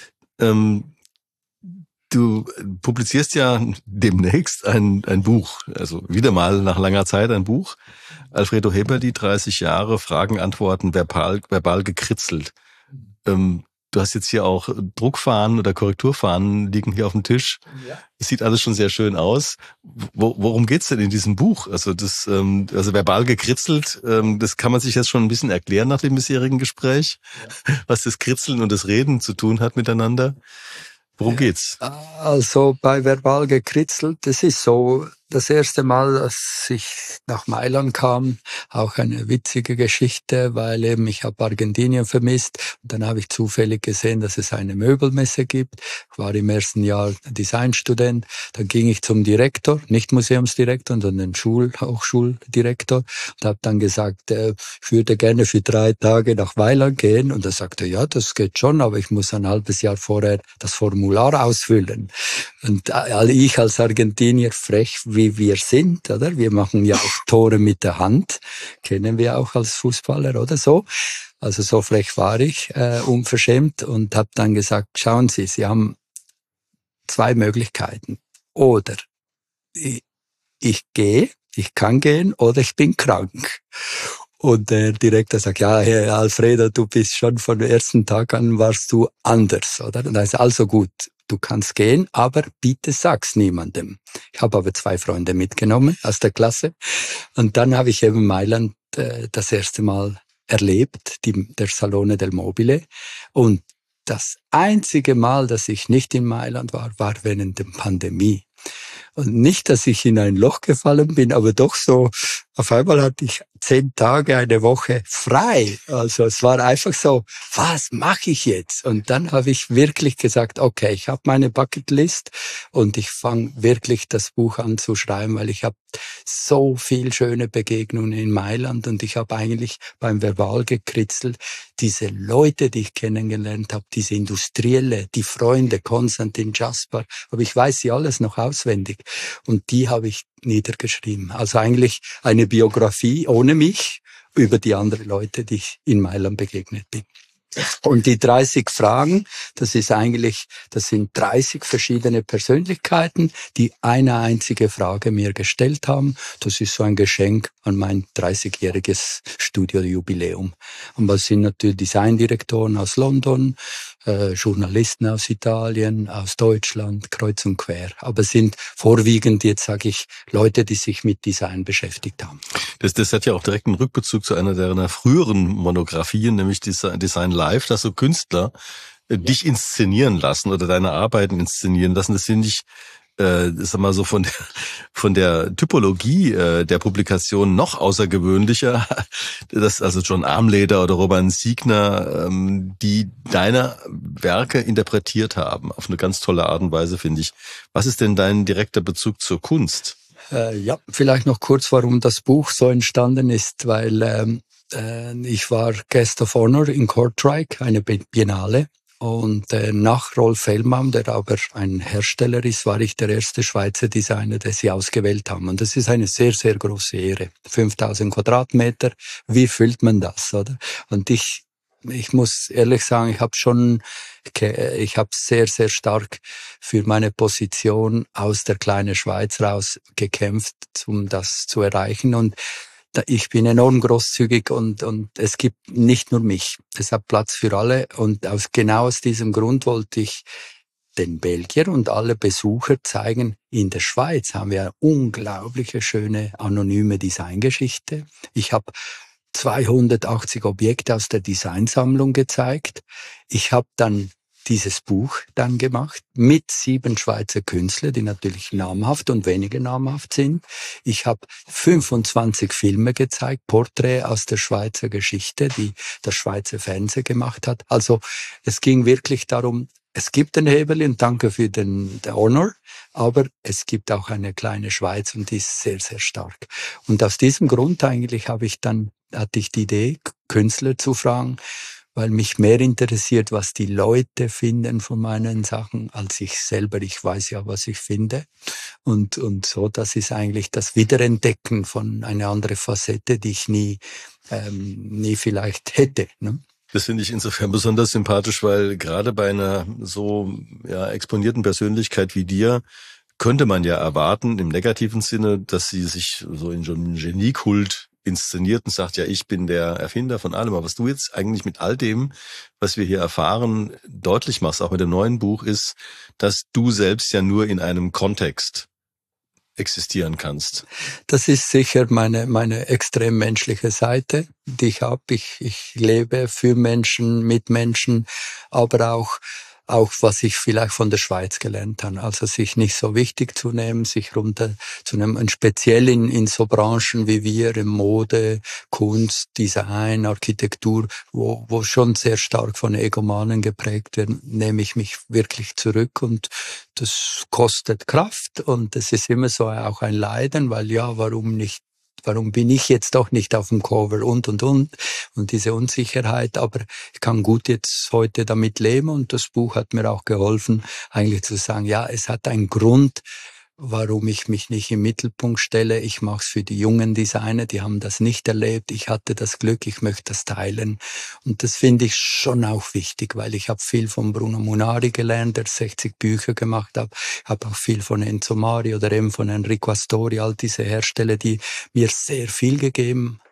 Du publizierst ja demnächst ein Buch, also wieder mal nach langer Zeit ein Buch. Alfredo Heberli, 30 Jahre, Fragen, Antworten, verbal gekritzelt. Du hast jetzt hier auch Druckfahnen oder Korrekturfahnen liegen hier auf dem Tisch. Ja. Es sieht alles schon sehr schön aus. Worum geht's denn in diesem Buch? Also also verbal gekritzelt, das kann man sich jetzt schon ein bisschen erklären nach dem bisherigen Gespräch, was das Kritzeln und das Reden zu tun hat miteinander. Worum geht's? Also bei verbal gekritzelt, das ist so das erste Mal, dass ich nach Mailand kam, auch eine witzige Geschichte, weil eben ich habe Argentinien vermisst. Und dann habe ich zufällig gesehen, dass es eine Möbelmesse gibt. Ich war im ersten Jahr Designstudent. Dann ging ich zum Direktor, nicht Museumsdirektor, sondern Hochschuldirektor, und habe dann gesagt, ich würde gerne für 3 Tage nach Mailand gehen. Und er sagte, ja, das geht schon, aber ich muss ein halbes Jahr vorher das Formular ausfüllen. Und ich als Argentinier, frech wie wir sind, oder? Wir machen ja auch Tore mit der Hand, kennen wir auch als Fußballer oder so. Also so frech war ich, unverschämt, und habe dann gesagt, schauen Sie, Sie haben 2 Möglichkeiten. Oder ich kann gehen, oder ich bin krank. Und der Direktor sagt, ja, Herr Alfredo, du bist schon von dem ersten Tag an, warst du anders, oder? Und da ist also gut. Du kannst gehen, aber bitte sag's niemandem. Ich habe aber 2 Freunde mitgenommen aus der Klasse. Und dann habe ich eben Mailand das erste Mal erlebt, der Salone del Mobile. Und das einzige Mal, dass ich nicht in Mailand war während der Pandemie. Und nicht, dass ich in ein Loch gefallen bin, aber doch so auf einmal hatte ich 10 Tage, eine Woche frei. Also es war einfach so, was mache ich jetzt? Und dann habe ich wirklich gesagt, okay, ich habe meine Bucketlist und ich fange wirklich das Buch an zu schreiben, weil ich habe so viel schöne Begegnungen in Mailand und ich habe eigentlich beim Verbal gekritzelt, diese Leute, die ich kennengelernt habe, diese Industrielle, die Freunde, Konstantin, Jasper, aber ich weiß sie alles noch auswendig und die habe ich niedergeschrieben. Also eigentlich eine Biografie ohne mich über die anderen Leute, die ich in Mailand begegnet bin. Und die 30 Fragen, das sind 30 verschiedene Persönlichkeiten, die eine einzige Frage mir gestellt haben. Das ist so ein Geschenk an mein 30-jähriges Studiojubiläum. Und das sind natürlich Designdirektoren aus London, Journalisten aus Italien, aus Deutschland, kreuz und quer. Aber es sind vorwiegend, jetzt sage ich, Leute, die sich mit Design beschäftigt haben. Das hat ja auch direkt einen Rückbezug zu einer deiner früheren Monografien, nämlich Design Live, dass so Künstler dich inszenieren lassen oder deine Arbeiten inszenieren lassen. Das finde ich, sag mal so von der Typologie der Publikation noch außergewöhnlicher, dass also John Armleder oder Roman Siegner, die deine Werke interpretiert haben, auf eine ganz tolle Art und Weise, finde ich. Was ist denn dein direkter Bezug zur Kunst? Ja, vielleicht noch kurz, warum das Buch so entstanden ist, weil ich war Guest of Honor in Kortrijk, eine Biennale. Und nach Rolf Fellmann, der aber ein Hersteller ist, war ich der erste Schweizer Designer, den sie ausgewählt haben. Und das ist eine sehr, sehr große Ehre. 5000 Quadratmeter, wie füllt man das, oder? Und ich muss ehrlich sagen, ich habe sehr, sehr stark für meine Position aus der kleinen Schweiz raus gekämpft, um das zu erreichen. Und ich bin enorm großzügig und es gibt nicht nur mich. Es hat Platz für alle und genau aus diesem Grund wollte ich den Belgier und alle Besucher zeigen, in der Schweiz haben wir eine unglaubliche schöne anonyme Designgeschichte. Ich habe 280 Objekte aus der Designsammlung gezeigt. Ich habe dann dieses Buch dann gemacht mit 7 Schweizer Künstlern, die natürlich namhaft und weniger namhaft sind. Ich habe 25 Filme gezeigt, Porträts aus der Schweizer Geschichte, die das Schweizer Fernsehen gemacht hat. Also es ging wirklich darum, es gibt den Hebel und danke für den Honor, aber es gibt auch eine kleine Schweiz und die ist sehr, sehr stark. Und aus diesem Grund eigentlich hatte ich die Idee, Künstler zu fragen, weil mich mehr interessiert, was die Leute finden von meinen Sachen, als ich selber. Ich weiß ja, was ich finde. Und so, das ist eigentlich das Wiederentdecken von einer anderen Facette, die ich nie vielleicht hätte, ne? Das finde ich insofern besonders sympathisch, weil gerade bei einer so exponierten Persönlichkeit wie dir könnte man ja erwarten, im negativen Sinne, dass sie sich so in so einen Geniekult inszeniert und sagt, ja, ich bin der Erfinder von allem. Aber was du jetzt eigentlich mit all dem, was wir hier erfahren, deutlich machst, auch mit dem neuen Buch, ist, dass du selbst ja nur in einem Kontext existieren kannst. Das ist sicher meine extrem menschliche Seite, die ich habe. Ich lebe für Menschen, mit Menschen, aber auch was ich vielleicht von der Schweiz gelernt habe. Also sich nicht so wichtig zu nehmen, sich runterzunehmen. Und speziell in so Branchen wie wir, in Mode, Kunst, Design, Architektur, wo schon sehr stark von Egomanen geprägt werden, nehme ich mich wirklich zurück und das kostet Kraft und es ist immer so auch ein Leiden, weil ja, warum nicht? Warum bin ich jetzt doch nicht auf dem Cover und diese Unsicherheit, aber ich kann gut jetzt heute damit leben und das Buch hat mir auch geholfen, eigentlich zu sagen, ja, es hat einen Grund, warum ich mich nicht im Mittelpunkt stelle. Ich mache es für die jungen Designer, die haben das nicht erlebt. Ich hatte das Glück, ich möchte das teilen. Und das finde ich schon auch wichtig, weil ich habe viel von Bruno Munari gelernt, der 60 Bücher gemacht hat. Ich habe auch viel von Enzo Mari oder eben von Enrico Astori, all diese Hersteller, die mir sehr viel gegeben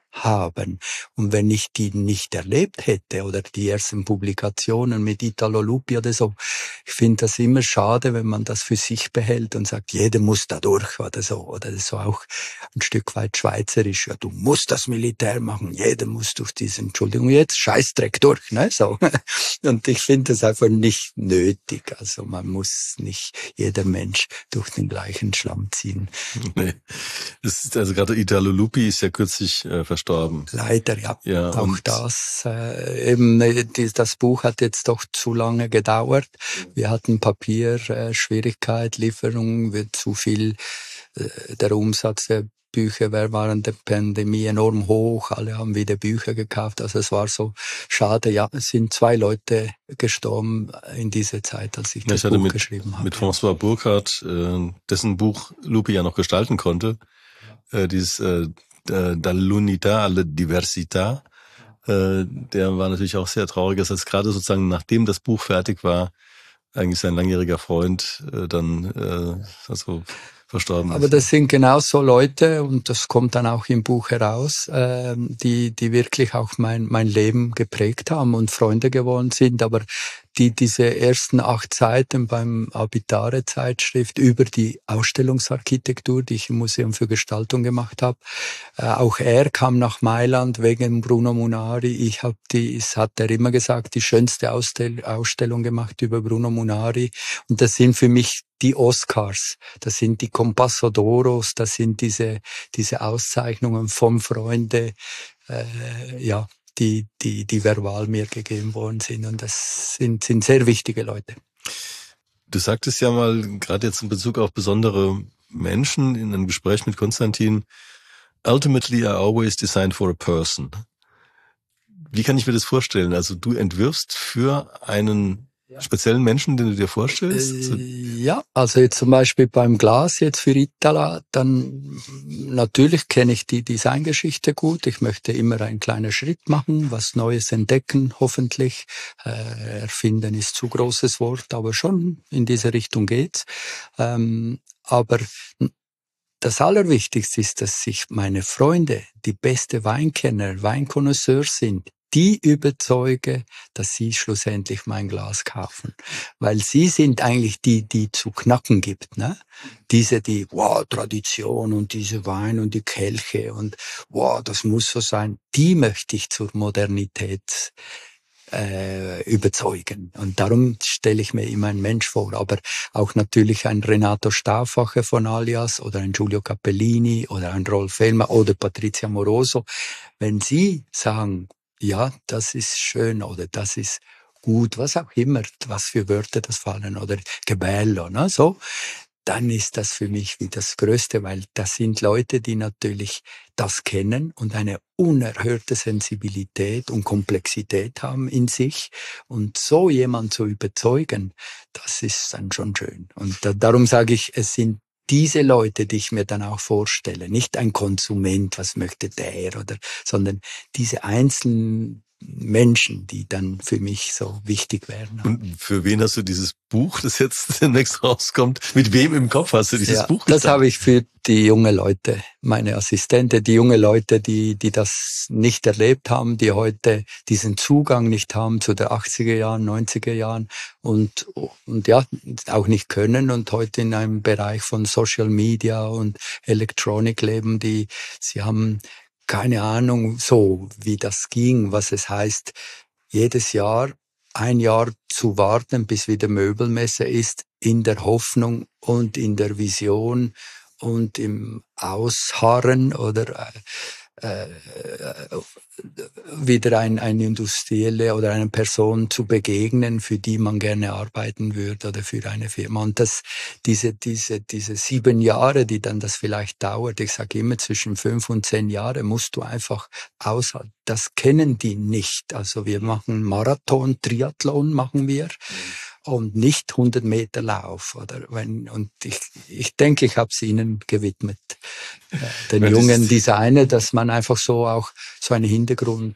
haben. Und wenn ich die nicht erlebt hätte oder die ersten Publikationen mit Italo Lupi oder so, ich finde das immer schade, wenn man das für sich behält und sagt, jeder muss da durch oder so. Oder so auch ein Stück weit schweizerisch. Ja, du musst das Militär machen, jeder muss durch diese, Entschuldigung, jetzt Scheißdreck durch, ne, so. Und ich finde das einfach nicht nötig. Also man muss nicht jeder Mensch durch den gleichen Schlamm ziehen. Nee. Das ist, also gerade Italo Lupi ist ja kürzlich verstorben. Leider, ja. Ja, auch das. Das Buch hat jetzt doch zu lange gedauert. Wir hatten Schwierigkeit, Lieferung, wird zu viel, der Umsatz der Bücher während der Pandemie enorm hoch. Alle haben wieder Bücher gekauft. Also es war so schade. Ja, es sind 2 Leute gestorben in dieser Zeit, als ich das Buch geschrieben habe. Mit François Burkhardt, dessen Buch Lupi ja noch gestalten konnte, dieses Dall'unità alla diversità, der war natürlich auch sehr traurig, dass jetzt gerade sozusagen nachdem das Buch fertig war, eigentlich sein langjähriger Freund also verstorben ist. Aber das sind genau so Leute, und das kommt dann auch im Buch heraus, die wirklich auch mein Leben geprägt haben und Freunde geworden sind, aber diese ersten 8 Seiten beim Abitare-Zeitschrift über die Ausstellungsarchitektur, die ich im Museum für Gestaltung gemacht habe. Auch er kam nach Mailand wegen Bruno Munari. Es hat er immer gesagt, die schönste Ausstellung gemacht über Bruno Munari. Und das sind für mich die Oscars, das sind die Compasso d'Oros, das sind diese Auszeichnungen von Freunde, die verbal mir gegeben worden sind. Und das sind sehr wichtige Leute. Du sagtest ja mal, gerade jetzt in Bezug auf besondere Menschen in einem Gespräch mit Konstantin, ultimately I always design for a person. Wie kann ich mir das vorstellen? Also du entwirfst für einen speziellen Menschen, den du dir vorstellst? Ja, also jetzt zum Beispiel beim Glas jetzt für Itala, dann natürlich kenne ich die Designgeschichte gut. Ich möchte immer einen kleinen Schritt machen, was Neues entdecken, hoffentlich. Erfinden ist zu großes Wort, aber schon in diese Richtung geht's. Aber das Allerwichtigste ist, dass sich meine Freunde, die beste Weinkenner, Weinkonnoisseurs sind, die überzeuge, dass sie schlussendlich mein Glas kaufen. Weil sie sind eigentlich die zu knacken gibt, ne? Tradition und diese Wein und die Kelche und das muss so sein. Die möchte ich zur Modernität überzeugen. Und darum stelle ich mir immer einen Mensch vor. Aber auch natürlich ein Renato Stauffacher von Alias oder ein Giulio Cappellini oder ein Rolf Elmer oder Patrizia Moroso. Wenn sie sagen, ja, das ist schön oder das ist gut, was auch immer, was für Wörter das fallen oder Gebello, ne, so, dann ist das für mich wie das Größte, weil das sind Leute, die natürlich das kennen und eine unerhörte Sensibilität und Komplexität haben in sich. Und so jemand zu überzeugen, das ist dann schon schön. Und darum sage ich, es sind diese Leute, die ich mir dann auch vorstelle, nicht ein Konsument, was möchte der, sondern diese einzelnen Menschen, die dann für mich so wichtig wären. Und für wen hast du dieses Buch, das jetzt demnächst rauskommt, mit wem im Kopf hast du dieses Buch getan? Das habe ich für die junge Leute, meine Assistenten, die junge Leute, die das nicht erlebt haben, die heute diesen Zugang nicht haben zu den 80er Jahren, 90er Jahren und ja, auch nicht können und heute in einem Bereich von Social Media und Electronic leben, sie haben keine Ahnung, so wie das ging, was es heißt, jedes Jahr, ein Jahr zu warten, bis wieder Möbelmesse ist, in der Hoffnung und in der Vision und im Ausharren oder wieder ein Industrielle oder eine Person zu begegnen, für die man gerne arbeiten würde oder für eine Firma. Und diese 7 Jahre, die dann das vielleicht dauert, ich sage immer zwischen 5 und 10 Jahre, musst du einfach aushalten. Das kennen die nicht. Also wir machen Marathon, Triathlon machen wir. und nicht 100 Meter Lauf. Und ich denke, ich habe es ihnen gewidmet, den jungen Designer, dass man einfach so auch so einen Hintergrund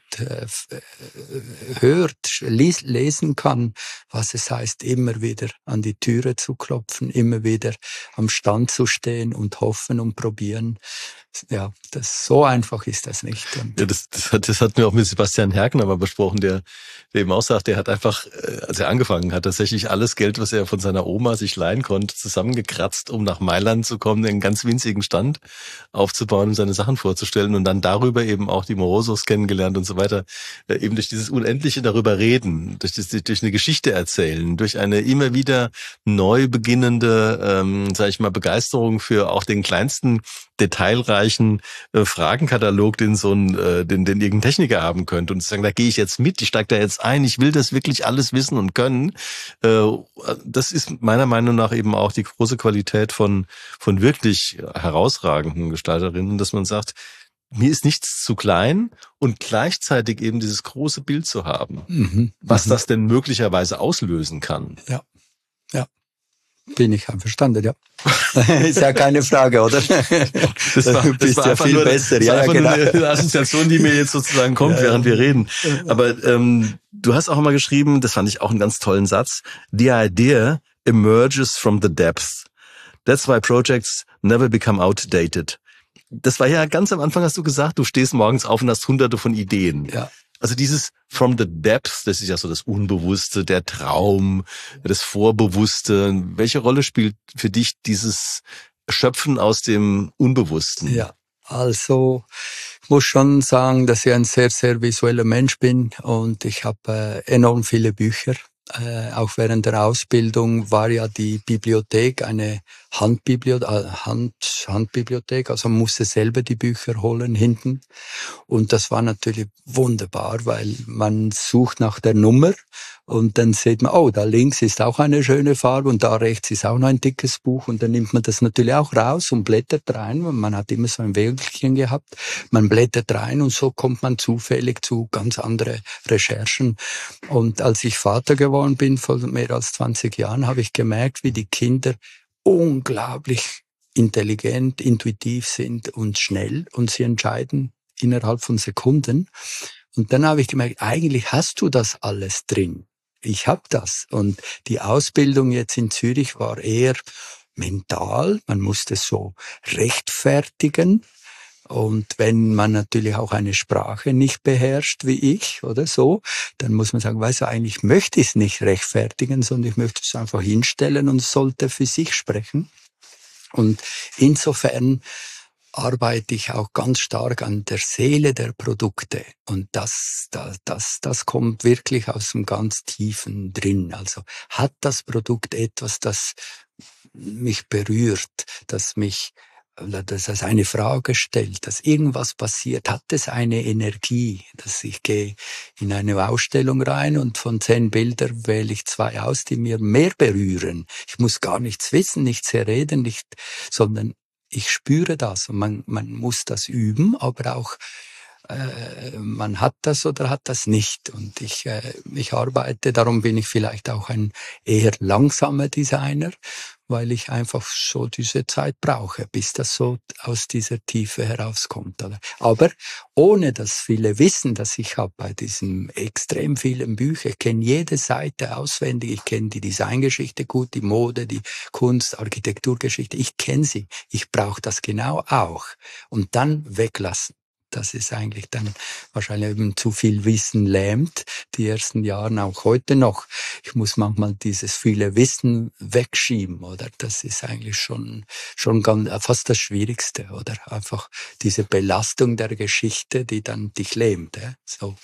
hört, lesen kann, was es heißt, immer wieder an die Türe zu klopfen, immer wieder am Stand zu stehen und hoffen und probieren. Ja, so einfach ist das nicht. Ja, das hatten wir auch mit Sebastian Herkner mal besprochen, der eben auch sagt, der hat einfach, als er angefangen hat, tatsächlich alles Geld, was er von seiner Oma sich leihen konnte, zusammengekratzt, um nach Mailand zu kommen, einen ganz winzigen Stand aufzubauen und seine Sachen vorzustellen und dann darüber eben auch die Morosos kennengelernt und so weiter, eben durch dieses unendliche darüber reden, durch eine Geschichte erzählen, durch eine immer wieder neu beginnende, sage ich mal, Begeisterung für auch den kleinsten detailreichen Fragenkatalog, den den irgendein Techniker haben könnte, und zu sagen, da gehe ich jetzt mit, ich steige da jetzt ein, ich will das wirklich alles wissen und können. Das ist meiner Meinung nach eben auch die große Qualität von wirklich herausragenden Gestalterinnen, dass man sagt, mir ist nichts zu klein und gleichzeitig eben dieses große Bild zu haben, was das denn möglicherweise auslösen kann. Ja. Bin ich einverstanden, ja. Ist ja keine Frage, oder? Das war ja viel besser. Das war einfach nur eine Assoziation, die mir jetzt sozusagen kommt, während wir reden. Aber du hast auch mal geschrieben, das fand ich auch einen ganz tollen Satz, the idea emerges from the depth. That's why projects never become outdated. Das war ja ganz am Anfang, hast du gesagt, du stehst morgens auf und hast hunderte von Ideen. Ja. Also dieses from the depths, das ist ja so das Unbewusste, der Traum, das Vorbewusste. Welche Rolle spielt für dich dieses Schöpfen aus dem Unbewussten? Ja, also ich muss schon sagen, dass ich ein sehr, sehr visueller Mensch bin und ich habe enorm viele Bücher. Auch während der Ausbildung war ja die Bibliothek eine Handbibliothek, also man musste selber die Bücher holen hinten. Und das war natürlich wunderbar, weil man sucht nach der Nummer und dann sieht man, oh, da links ist auch eine schöne Farbe und da rechts ist auch noch ein dickes Buch und dann nimmt man das natürlich auch raus und blättert rein. Man hat immer so ein Wägelchen gehabt, man blättert rein und so kommt man zufällig zu ganz anderen Recherchen. Und als ich Vater geworden bin, vor mehr als 20 Jahren, habe ich gemerkt, wie die Kinder unglaublich intelligent, intuitiv sind und schnell und sie entscheiden innerhalb von Sekunden. Und dann habe ich gemerkt, eigentlich hast du das alles drin. Ich habe das. Und die Ausbildung jetzt in Zürich war eher mental. Man musste so rechtfertigen. Und wenn man natürlich auch eine Sprache nicht beherrscht, wie ich oder so, dann muss man sagen, weißt du, eigentlich möchte ich es nicht rechtfertigen, sondern ich möchte es einfach hinstellen und es sollte für sich sprechen. Und insofern arbeite ich auch ganz stark an der Seele der Produkte. Und das kommt wirklich aus dem ganz Tiefen drin. Also hat das Produkt etwas, das mich berührt, das es eine Frage stellt, dass irgendwas passiert, hat es eine Energie, dass ich gehe in eine Ausstellung rein und von 10 Bildern wähle ich 2 aus, die mir mehr berühren. Ich muss gar nichts wissen, nichts reden, sondern ich spüre das und man muss das üben, aber auch man hat das oder hat das nicht. Und ich arbeite, darum bin ich vielleicht auch ein eher langsamer Designer, weil ich einfach so diese Zeit brauche, bis das so aus dieser Tiefe herauskommt. Aber ohne das viele Wissen, das ich habe bei diesen extrem vielen Büchern, ich kenne jede Seite auswendig, ich kenne die Designgeschichte gut, die Mode, die Kunst, Architekturgeschichte, ich kenne sie. Ich brauche das genau auch. Und dann weglassen. Das ist eigentlich dann wahrscheinlich eben zu viel Wissen lähmt, die ersten Jahre, auch heute noch. Ich muss manchmal dieses viele Wissen wegschieben, oder? Das ist eigentlich schon fast das Schwierigste, oder? Einfach diese Belastung der Geschichte, die dann dich lähmt, so.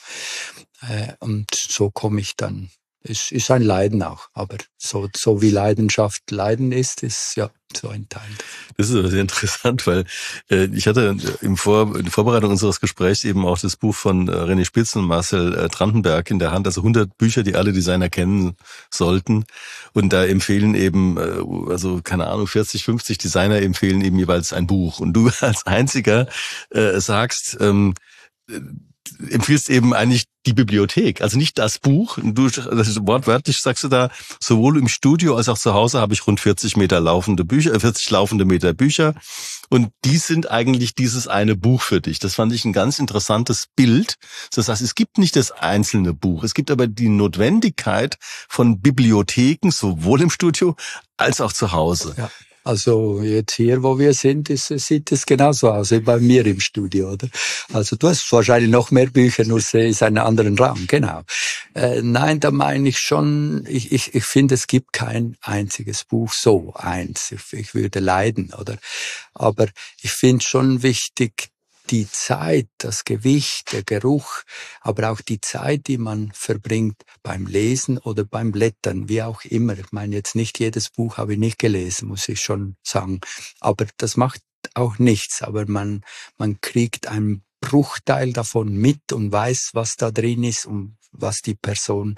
Und so komme ich dann. Es ist ein Leiden auch, aber so wie Leidenschaft Leiden ist ja so ein Teil. Das ist sehr interessant, weil ich hatte in der Vorbereitung unseres Gesprächs eben auch das Buch von René Spitz und Marcel Trantenberg in der Hand, also 100 Bücher, die alle Designer kennen sollten. Und da empfehlen eben, also keine Ahnung, 40, 50 Designer empfehlen eben jeweils ein Buch. Und du als einziger sagst, empfiehlst eben eigentlich die Bibliothek, also nicht das Buch. Du, das ist wortwörtlich, sagst du da, sowohl im Studio als auch zu Hause habe ich rund 40 laufende Meter Bücher. Und die sind eigentlich dieses eine Buch für dich. Das fand ich ein ganz interessantes Bild. Das heißt, es gibt nicht das einzelne Buch. Es gibt aber die Notwendigkeit von Bibliotheken, sowohl im Studio als auch zu Hause. Ja. Also jetzt hier, wo wir sind, sieht es genauso aus wie bei mir im Studio, oder? Also du hast wahrscheinlich noch mehr Bücher, nur es ist einen anderen Raum, genau. Nein, da meine ich schon, ich finde, es gibt kein einziges Buch, so eins. Ich würde leiden, oder? Aber ich finde schon wichtig, die Zeit, das Gewicht, der Geruch, aber auch die Zeit, die man verbringt beim Lesen oder beim Blättern, wie auch immer. Ich meine, jetzt nicht jedes Buch habe ich nicht gelesen, muss ich schon sagen. Aber das macht auch nichts. Aber man kriegt einen Bruchteil davon mit und weiß, was da drin ist und was die Person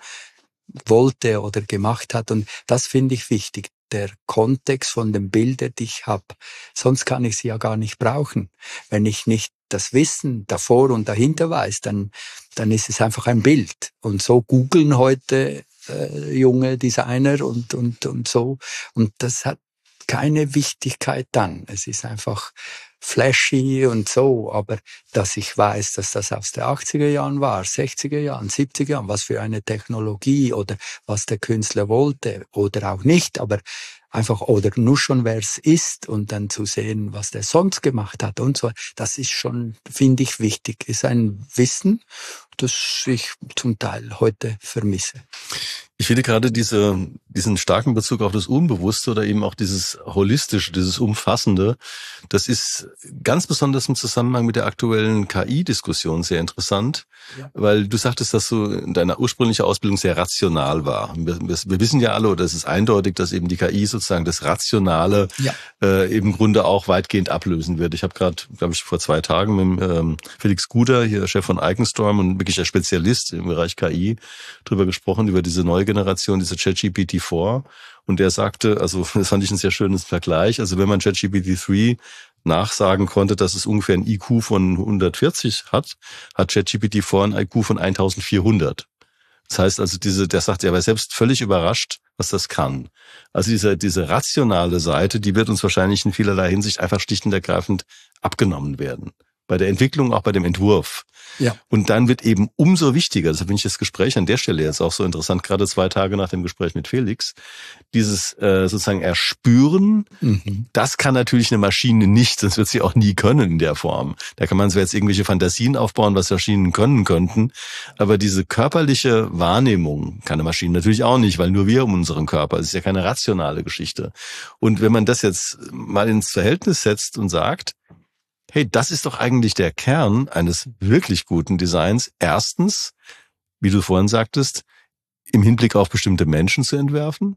wollte oder gemacht hat. Und das finde ich wichtig. Der Kontext von den Bildern, die ich habe. Sonst kann ich sie ja gar nicht brauchen. Wenn ich nicht das Wissen davor und dahinter weiß, dann ist es einfach ein Bild. Und so googeln heute junge Designer und so. Und das hat keine Wichtigkeit dann. Es ist einfach flashy und so, aber dass ich weiß, dass das aus den 80er Jahren war, 60er Jahren, 70er Jahren, was für eine Technologie oder was der Künstler wollte oder auch nicht, aber einfach, oder nur schon wer es ist und dann zu sehen, was der sonst gemacht hat und so, das ist schon, finde ich, wichtig. Ist ein Wissen, das ich zum Teil heute vermisse. Ich finde gerade diesen starken Bezug auf das Unbewusste oder eben auch dieses Holistische, dieses Umfassende, das ist ganz besonders im Zusammenhang mit der aktuellen KI-Diskussion sehr interessant, weil du sagtest, dass du in deiner ursprünglichen Ausbildung sehr rational war. Wir wissen ja alle, oder es ist eindeutig, dass eben die KI sozusagen das Rationale im Grunde auch weitgehend ablösen wird. Ich habe gerade, glaube ich, vor 2 Tagen mit Felix Guder, hier Chef von Iconstorm und wirklicher Spezialist im Bereich KI, drüber gesprochen, über diese neue Generation, diese ChatGPT-4. Und der sagte, also das fand ich ein sehr schönes Vergleich, also wenn man ChatGPT-3 nachsagen konnte, dass es ungefähr ein IQ von 140 hat ChatGPT-4 ein IQ von 1400. Das heißt also, der sagt, er war selbst völlig überrascht, was das kann. Also diese rationale Seite, die wird uns wahrscheinlich in vielerlei Hinsicht einfach schlicht und ergreifend abgenommen werden. Bei der Entwicklung, auch bei dem Entwurf. Ja. Und dann wird eben umso wichtiger, deshalb finde ich das Gespräch an der Stelle jetzt auch so interessant, gerade 2 Tage nach dem Gespräch mit Felix, dieses sozusagen Erspüren, das kann natürlich eine Maschine nicht, das wird sie auch nie können in der Form. Da kann man zwar jetzt irgendwelche Fantasien aufbauen, was Maschinen können könnten, aber diese körperliche Wahrnehmung kann eine Maschine natürlich auch nicht, weil nur wir um unseren Körper, es ist ja keine rationale Geschichte. Und wenn man das jetzt mal ins Verhältnis setzt und sagt, hey, das ist doch eigentlich der Kern eines wirklich guten Designs. Erstens, wie du vorhin sagtest, im Hinblick auf bestimmte Menschen zu entwerfen.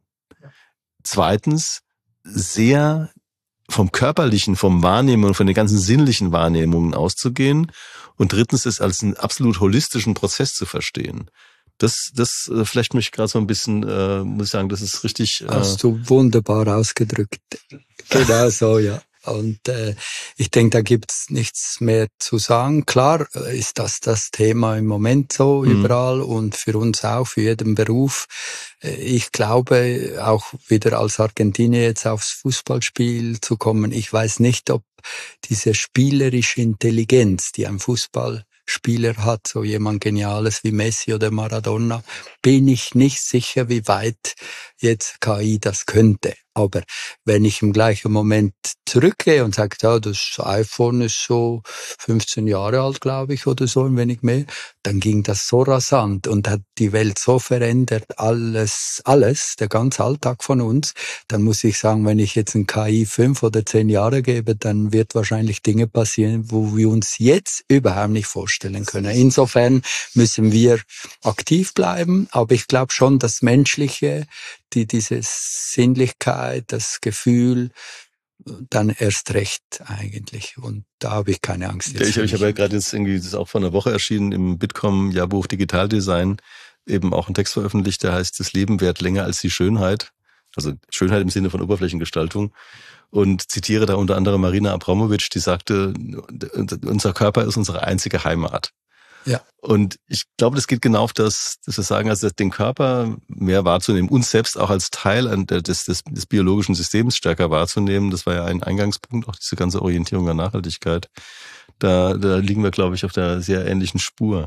Zweitens, sehr vom Körperlichen, vom Wahrnehmen, von den ganzen sinnlichen Wahrnehmungen auszugehen. Und drittens, es als einen absolut holistischen Prozess zu verstehen. Das vielleicht mich gerade so ein bisschen, muss ich sagen, das ist richtig. Hast du wunderbar ausgedrückt. Genau so, ja. Und ich denke, da gibt's nichts mehr zu sagen. Klar ist das Thema im Moment so überall und für uns auch, für jeden Beruf. Ich glaube, auch wieder als Argentinier jetzt aufs Fußballspiel zu kommen, ich weiß nicht, ob diese spielerische Intelligenz, die ein Fußballspieler hat, so jemand Geniales wie Messi oder Maradona, bin ich nicht sicher, wie weit jetzt KI das könnte. Aber wenn ich im gleichen Moment zurückgehe und sage, ja, das iPhone ist so 15 Jahre alt, glaube ich, oder so, ein wenig mehr, dann ging das so rasant und hat die Welt so verändert, alles, der ganze Alltag von uns. Dann muss ich sagen, wenn ich jetzt ein KI 5 oder 10 Jahre gebe, dann wird wahrscheinlich Dinge passieren, wo wir uns jetzt überhaupt nicht vorstellen können. Insofern müssen wir aktiv bleiben, aber ich glaube schon, das Menschliche, diese Sinnlichkeit, das Gefühl, dann erst recht eigentlich. Und da habe ich keine Angst. Ich habe ja gerade jetzt irgendwie, das ist auch vor einer Woche erschienen, im Bitkom-Jahrbuch Digitaldesign, eben auch einen Text veröffentlicht, der heißt, das Leben währt länger als die Schönheit. Also Schönheit im Sinne von Oberflächengestaltung. Und zitiere da unter anderem Marina Abramovic, die sagte, unser Körper ist unsere einzige Heimat. Ja. Und ich glaube, das geht genau auf das, dass wir sagen, also den Körper mehr wahrzunehmen, uns selbst auch als Teil des biologischen Systems stärker wahrzunehmen. Das war ja ein Eingangspunkt, auch diese ganze Orientierung an Nachhaltigkeit. Da liegen wir, glaube ich, auf der sehr ähnlichen Spur.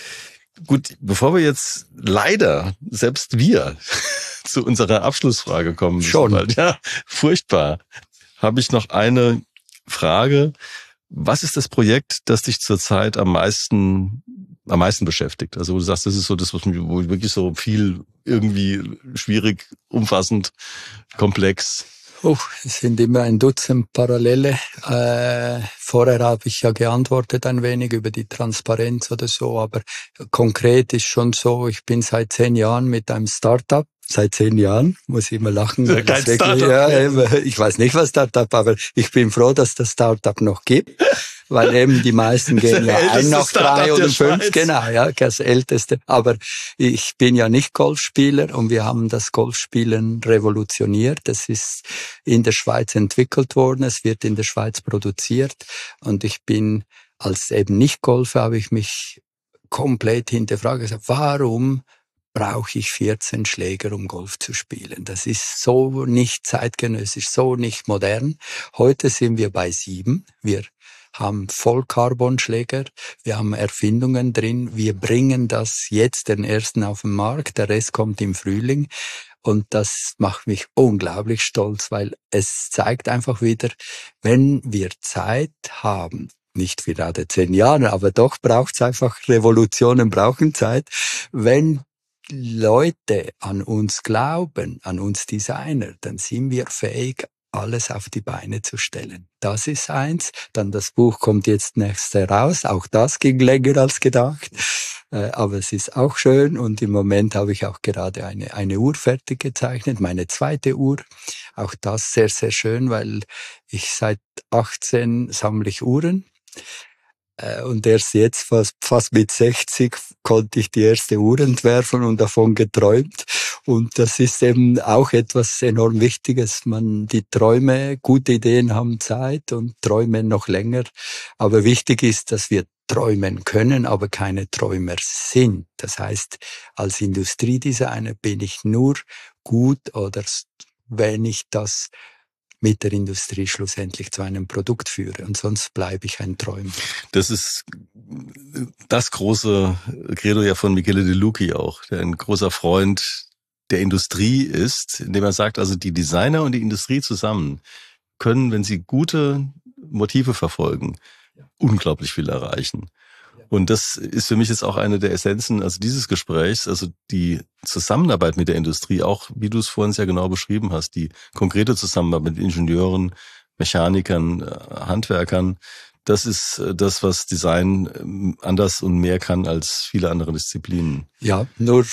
Gut, bevor wir jetzt leider, selbst wir, zu unserer Abschlussfrage kommen müssen, Schon. bald, ja, furchtbar, habe ich noch eine Frage. Was ist das Projekt, das dich zurzeit am meisten beschäftigt? Also wo du sagst, das ist so das, wo wirklich so viel irgendwie schwierig, umfassend, komplex. Es sind immer ein Dutzend Parallele. Vorher habe ich ja geantwortet ein wenig über die Transparenz oder so, aber konkret ist schon so, ich bin seit 10 Jahren mit einem Startup. Seit 10 Jahren, muss ich immer lachen. Ja, kein Startup. Ich weiß nicht, was Startup, aber ich bin froh, dass das Startup noch gibt, weil eben die meisten gehen ja ein nach 3 oder 5, genau, ja, das älteste. Aber ich bin ja nicht Golfspieler und wir haben das Golfspielen revolutioniert. Das ist in der Schweiz entwickelt worden, es wird in der Schweiz produziert und ich bin als eben Nicht-Golfer habe ich mich komplett hinterfragt, gesagt, warum brauche ich 14 Schläger, um Golf zu spielen. Das ist so nicht zeitgenössisch, so nicht modern. Heute sind wir bei 7. Wir haben Vollcarbon-Schläger, wir haben Erfindungen drin. Wir bringen das jetzt den ersten auf den Markt, der Rest kommt im Frühling. Und das macht mich unglaublich stolz, weil es zeigt einfach wieder, wenn wir Zeit haben, nicht gerade 10 Jahre, aber doch braucht es einfach, Revolutionen brauchen Zeit, wenn Leute an uns glauben, an uns Designer, dann sind wir fähig, alles auf die Beine zu stellen. Das ist eins. Dann das Buch kommt jetzt nächstes heraus. Auch das ging länger als gedacht. Aber es ist auch schön. Und im Moment habe ich auch gerade eine Uhr fertig gezeichnet, meine 2. Uhr. Auch das sehr, sehr schön, weil ich seit 18 sammle ich Uhren. Und erst jetzt, fast mit 60, konnte ich die erste Uhr entwerfen und davon geträumt. Und das ist eben auch etwas enorm Wichtiges. Die Träume, gute Ideen haben Zeit und träumen noch länger. Aber wichtig ist, dass wir träumen können, aber keine Träumer sind. Das heißt, als Industriedesigner bin ich nur gut oder wenn ich das mit der Industrie schlussendlich zu einem Produkt führe. Und sonst bleibe ich ein Träumer. Das ist das große Credo ja von Michele De Lucchi auch, der ein großer Freund der Industrie ist, indem er sagt, also die Designer und die Industrie zusammen können, wenn sie gute Motive verfolgen, unglaublich viel erreichen. Und das ist für mich jetzt auch eine der Essenzen, also dieses Gesprächs, also die Zusammenarbeit mit der Industrie, auch wie du es vorhin sehr genau beschrieben hast, die konkrete Zusammenarbeit mit Ingenieuren, Mechanikern, Handwerkern, das ist das, was Design anders und mehr kann als viele andere Disziplinen. Ja, nur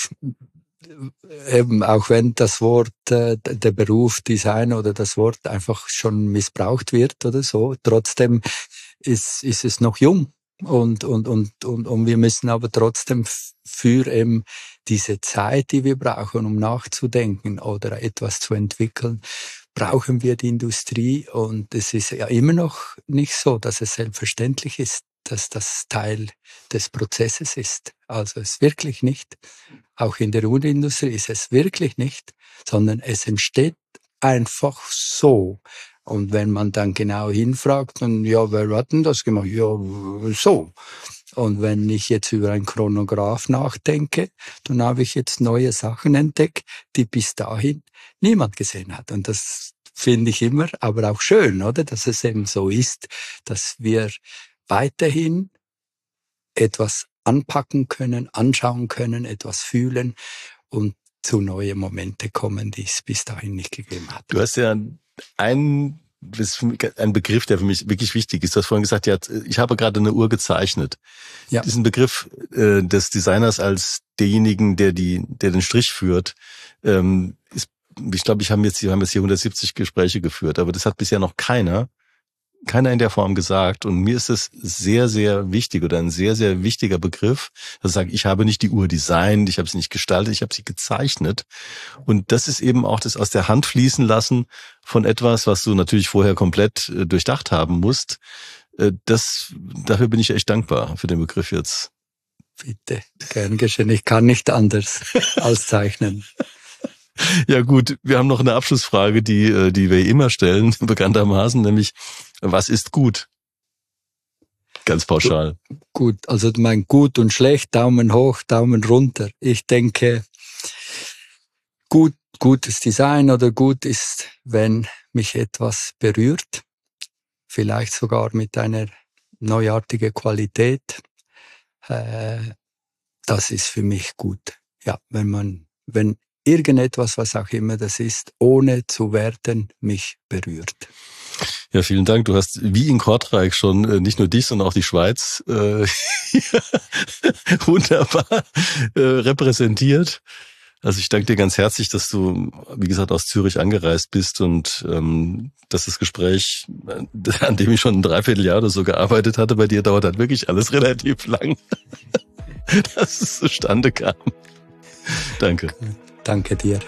eben auch wenn das Wort, der Beruf Design oder das Wort einfach schon missbraucht wird oder so, trotzdem ist es noch jung. Und wir müssen aber trotzdem für eben diese Zeit, die wir brauchen, um nachzudenken oder etwas zu entwickeln, brauchen wir die Industrie. Und es ist ja immer noch nicht so, dass es selbstverständlich ist, dass das Teil des Prozesses ist. Also es wirklich nicht. Auch in der Uhrenindustrie ist es wirklich nicht, sondern es entsteht einfach so. Und wenn man dann genau hinfragt, dann, ja, wer hat denn das gemacht? Ja, so. Und wenn ich jetzt über einen Chronograph nachdenke, dann habe ich jetzt neue Sachen entdeckt, die bis dahin niemand gesehen hat. Und das finde ich immer, aber auch schön, oder? Dass es eben so ist, dass wir weiterhin etwas anpacken können, anschauen können, etwas fühlen und zu neuen Momente kommen, die es bis dahin nicht gegeben hat. Du hast ja ein Begriff, der für mich wirklich wichtig ist. Du hast vorhin gesagt, ja, ich habe gerade eine Uhr gezeichnet. Ja. Diesen Begriff des Designers als derjenigen, der den Strich führt, ist, ich glaube, wir haben jetzt hier 170 Gespräche geführt, aber das hat bisher noch keiner in der Form gesagt. Und mir ist es sehr, sehr wichtig oder ein sehr, sehr wichtiger Begriff, dass ich sage, ich habe nicht die Uhr designt, ich habe sie nicht gestaltet, ich habe sie gezeichnet. Und das ist eben auch das aus der Hand fließen lassen von etwas, was du natürlich vorher komplett durchdacht haben musst. Dafür bin ich echt dankbar für den Begriff jetzt. Bitte, gern geschehen. Ich kann nicht anders auszeichnen. Ja gut, wir haben noch eine Abschlussfrage, die wir immer stellen, bekanntermaßen, nämlich, was ist gut? Ganz pauschal. Gut, also mein gut und schlecht, Daumen hoch, Daumen runter. Ich denke, gutes Design oder gut ist, wenn mich etwas berührt, vielleicht sogar mit einer neuartigen Qualität. Das ist für mich gut. Ja, wenn irgendetwas, was auch immer das ist, ohne zu werten, mich berührt. Ja, vielen Dank. Du hast wie in Kortrijk schon nicht nur dich, sondern auch die Schweiz wunderbar repräsentiert. Also ich danke dir ganz herzlich, dass du, wie gesagt, aus Zürich angereist bist und dass das Gespräch, an dem ich schon ein Dreivierteljahr oder so gearbeitet hatte, bei dir dauert halt wirklich alles relativ lang, dass es zustande kam. Danke. Danke dir.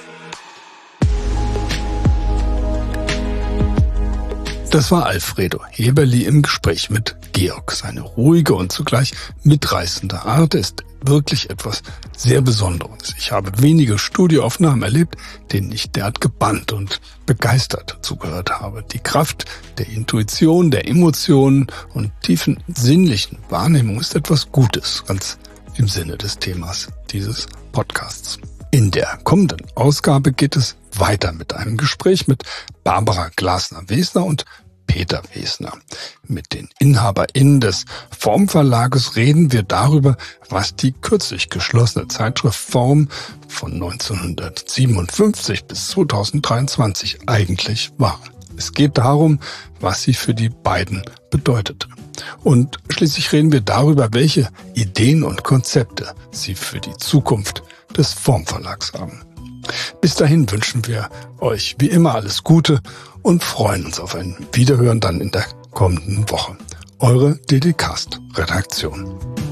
Das war Alfredo Heberli im Gespräch mit Georg. Seine ruhige und zugleich mitreißende Art ist wirklich etwas sehr Besonderes. Ich habe wenige Studioaufnahmen erlebt, denen ich derart gebannt und begeistert zugehört habe. Die Kraft der Intuition, der Emotionen und tiefen sinnlichen Wahrnehmung ist etwas Gutes, ganz im Sinne des Themas dieses Podcasts. In der kommenden Ausgabe geht es weiter mit einem Gespräch mit Barbara Glasner-Wesner und Peter Wesner. Mit den InhaberInnen des Form-Verlages reden wir darüber, was die kürzlich geschlossene Zeitschrift Form von 1957 bis 2023 eigentlich war. Es geht darum, was sie für die beiden bedeutete. Und schließlich reden wir darüber, welche Ideen und Konzepte sie für die Zukunft des Form-Verlags haben. Bis dahin wünschen wir euch wie immer alles Gute und freuen uns auf ein Wiederhören dann in der kommenden Woche. Eure DD-Cast-Redaktion.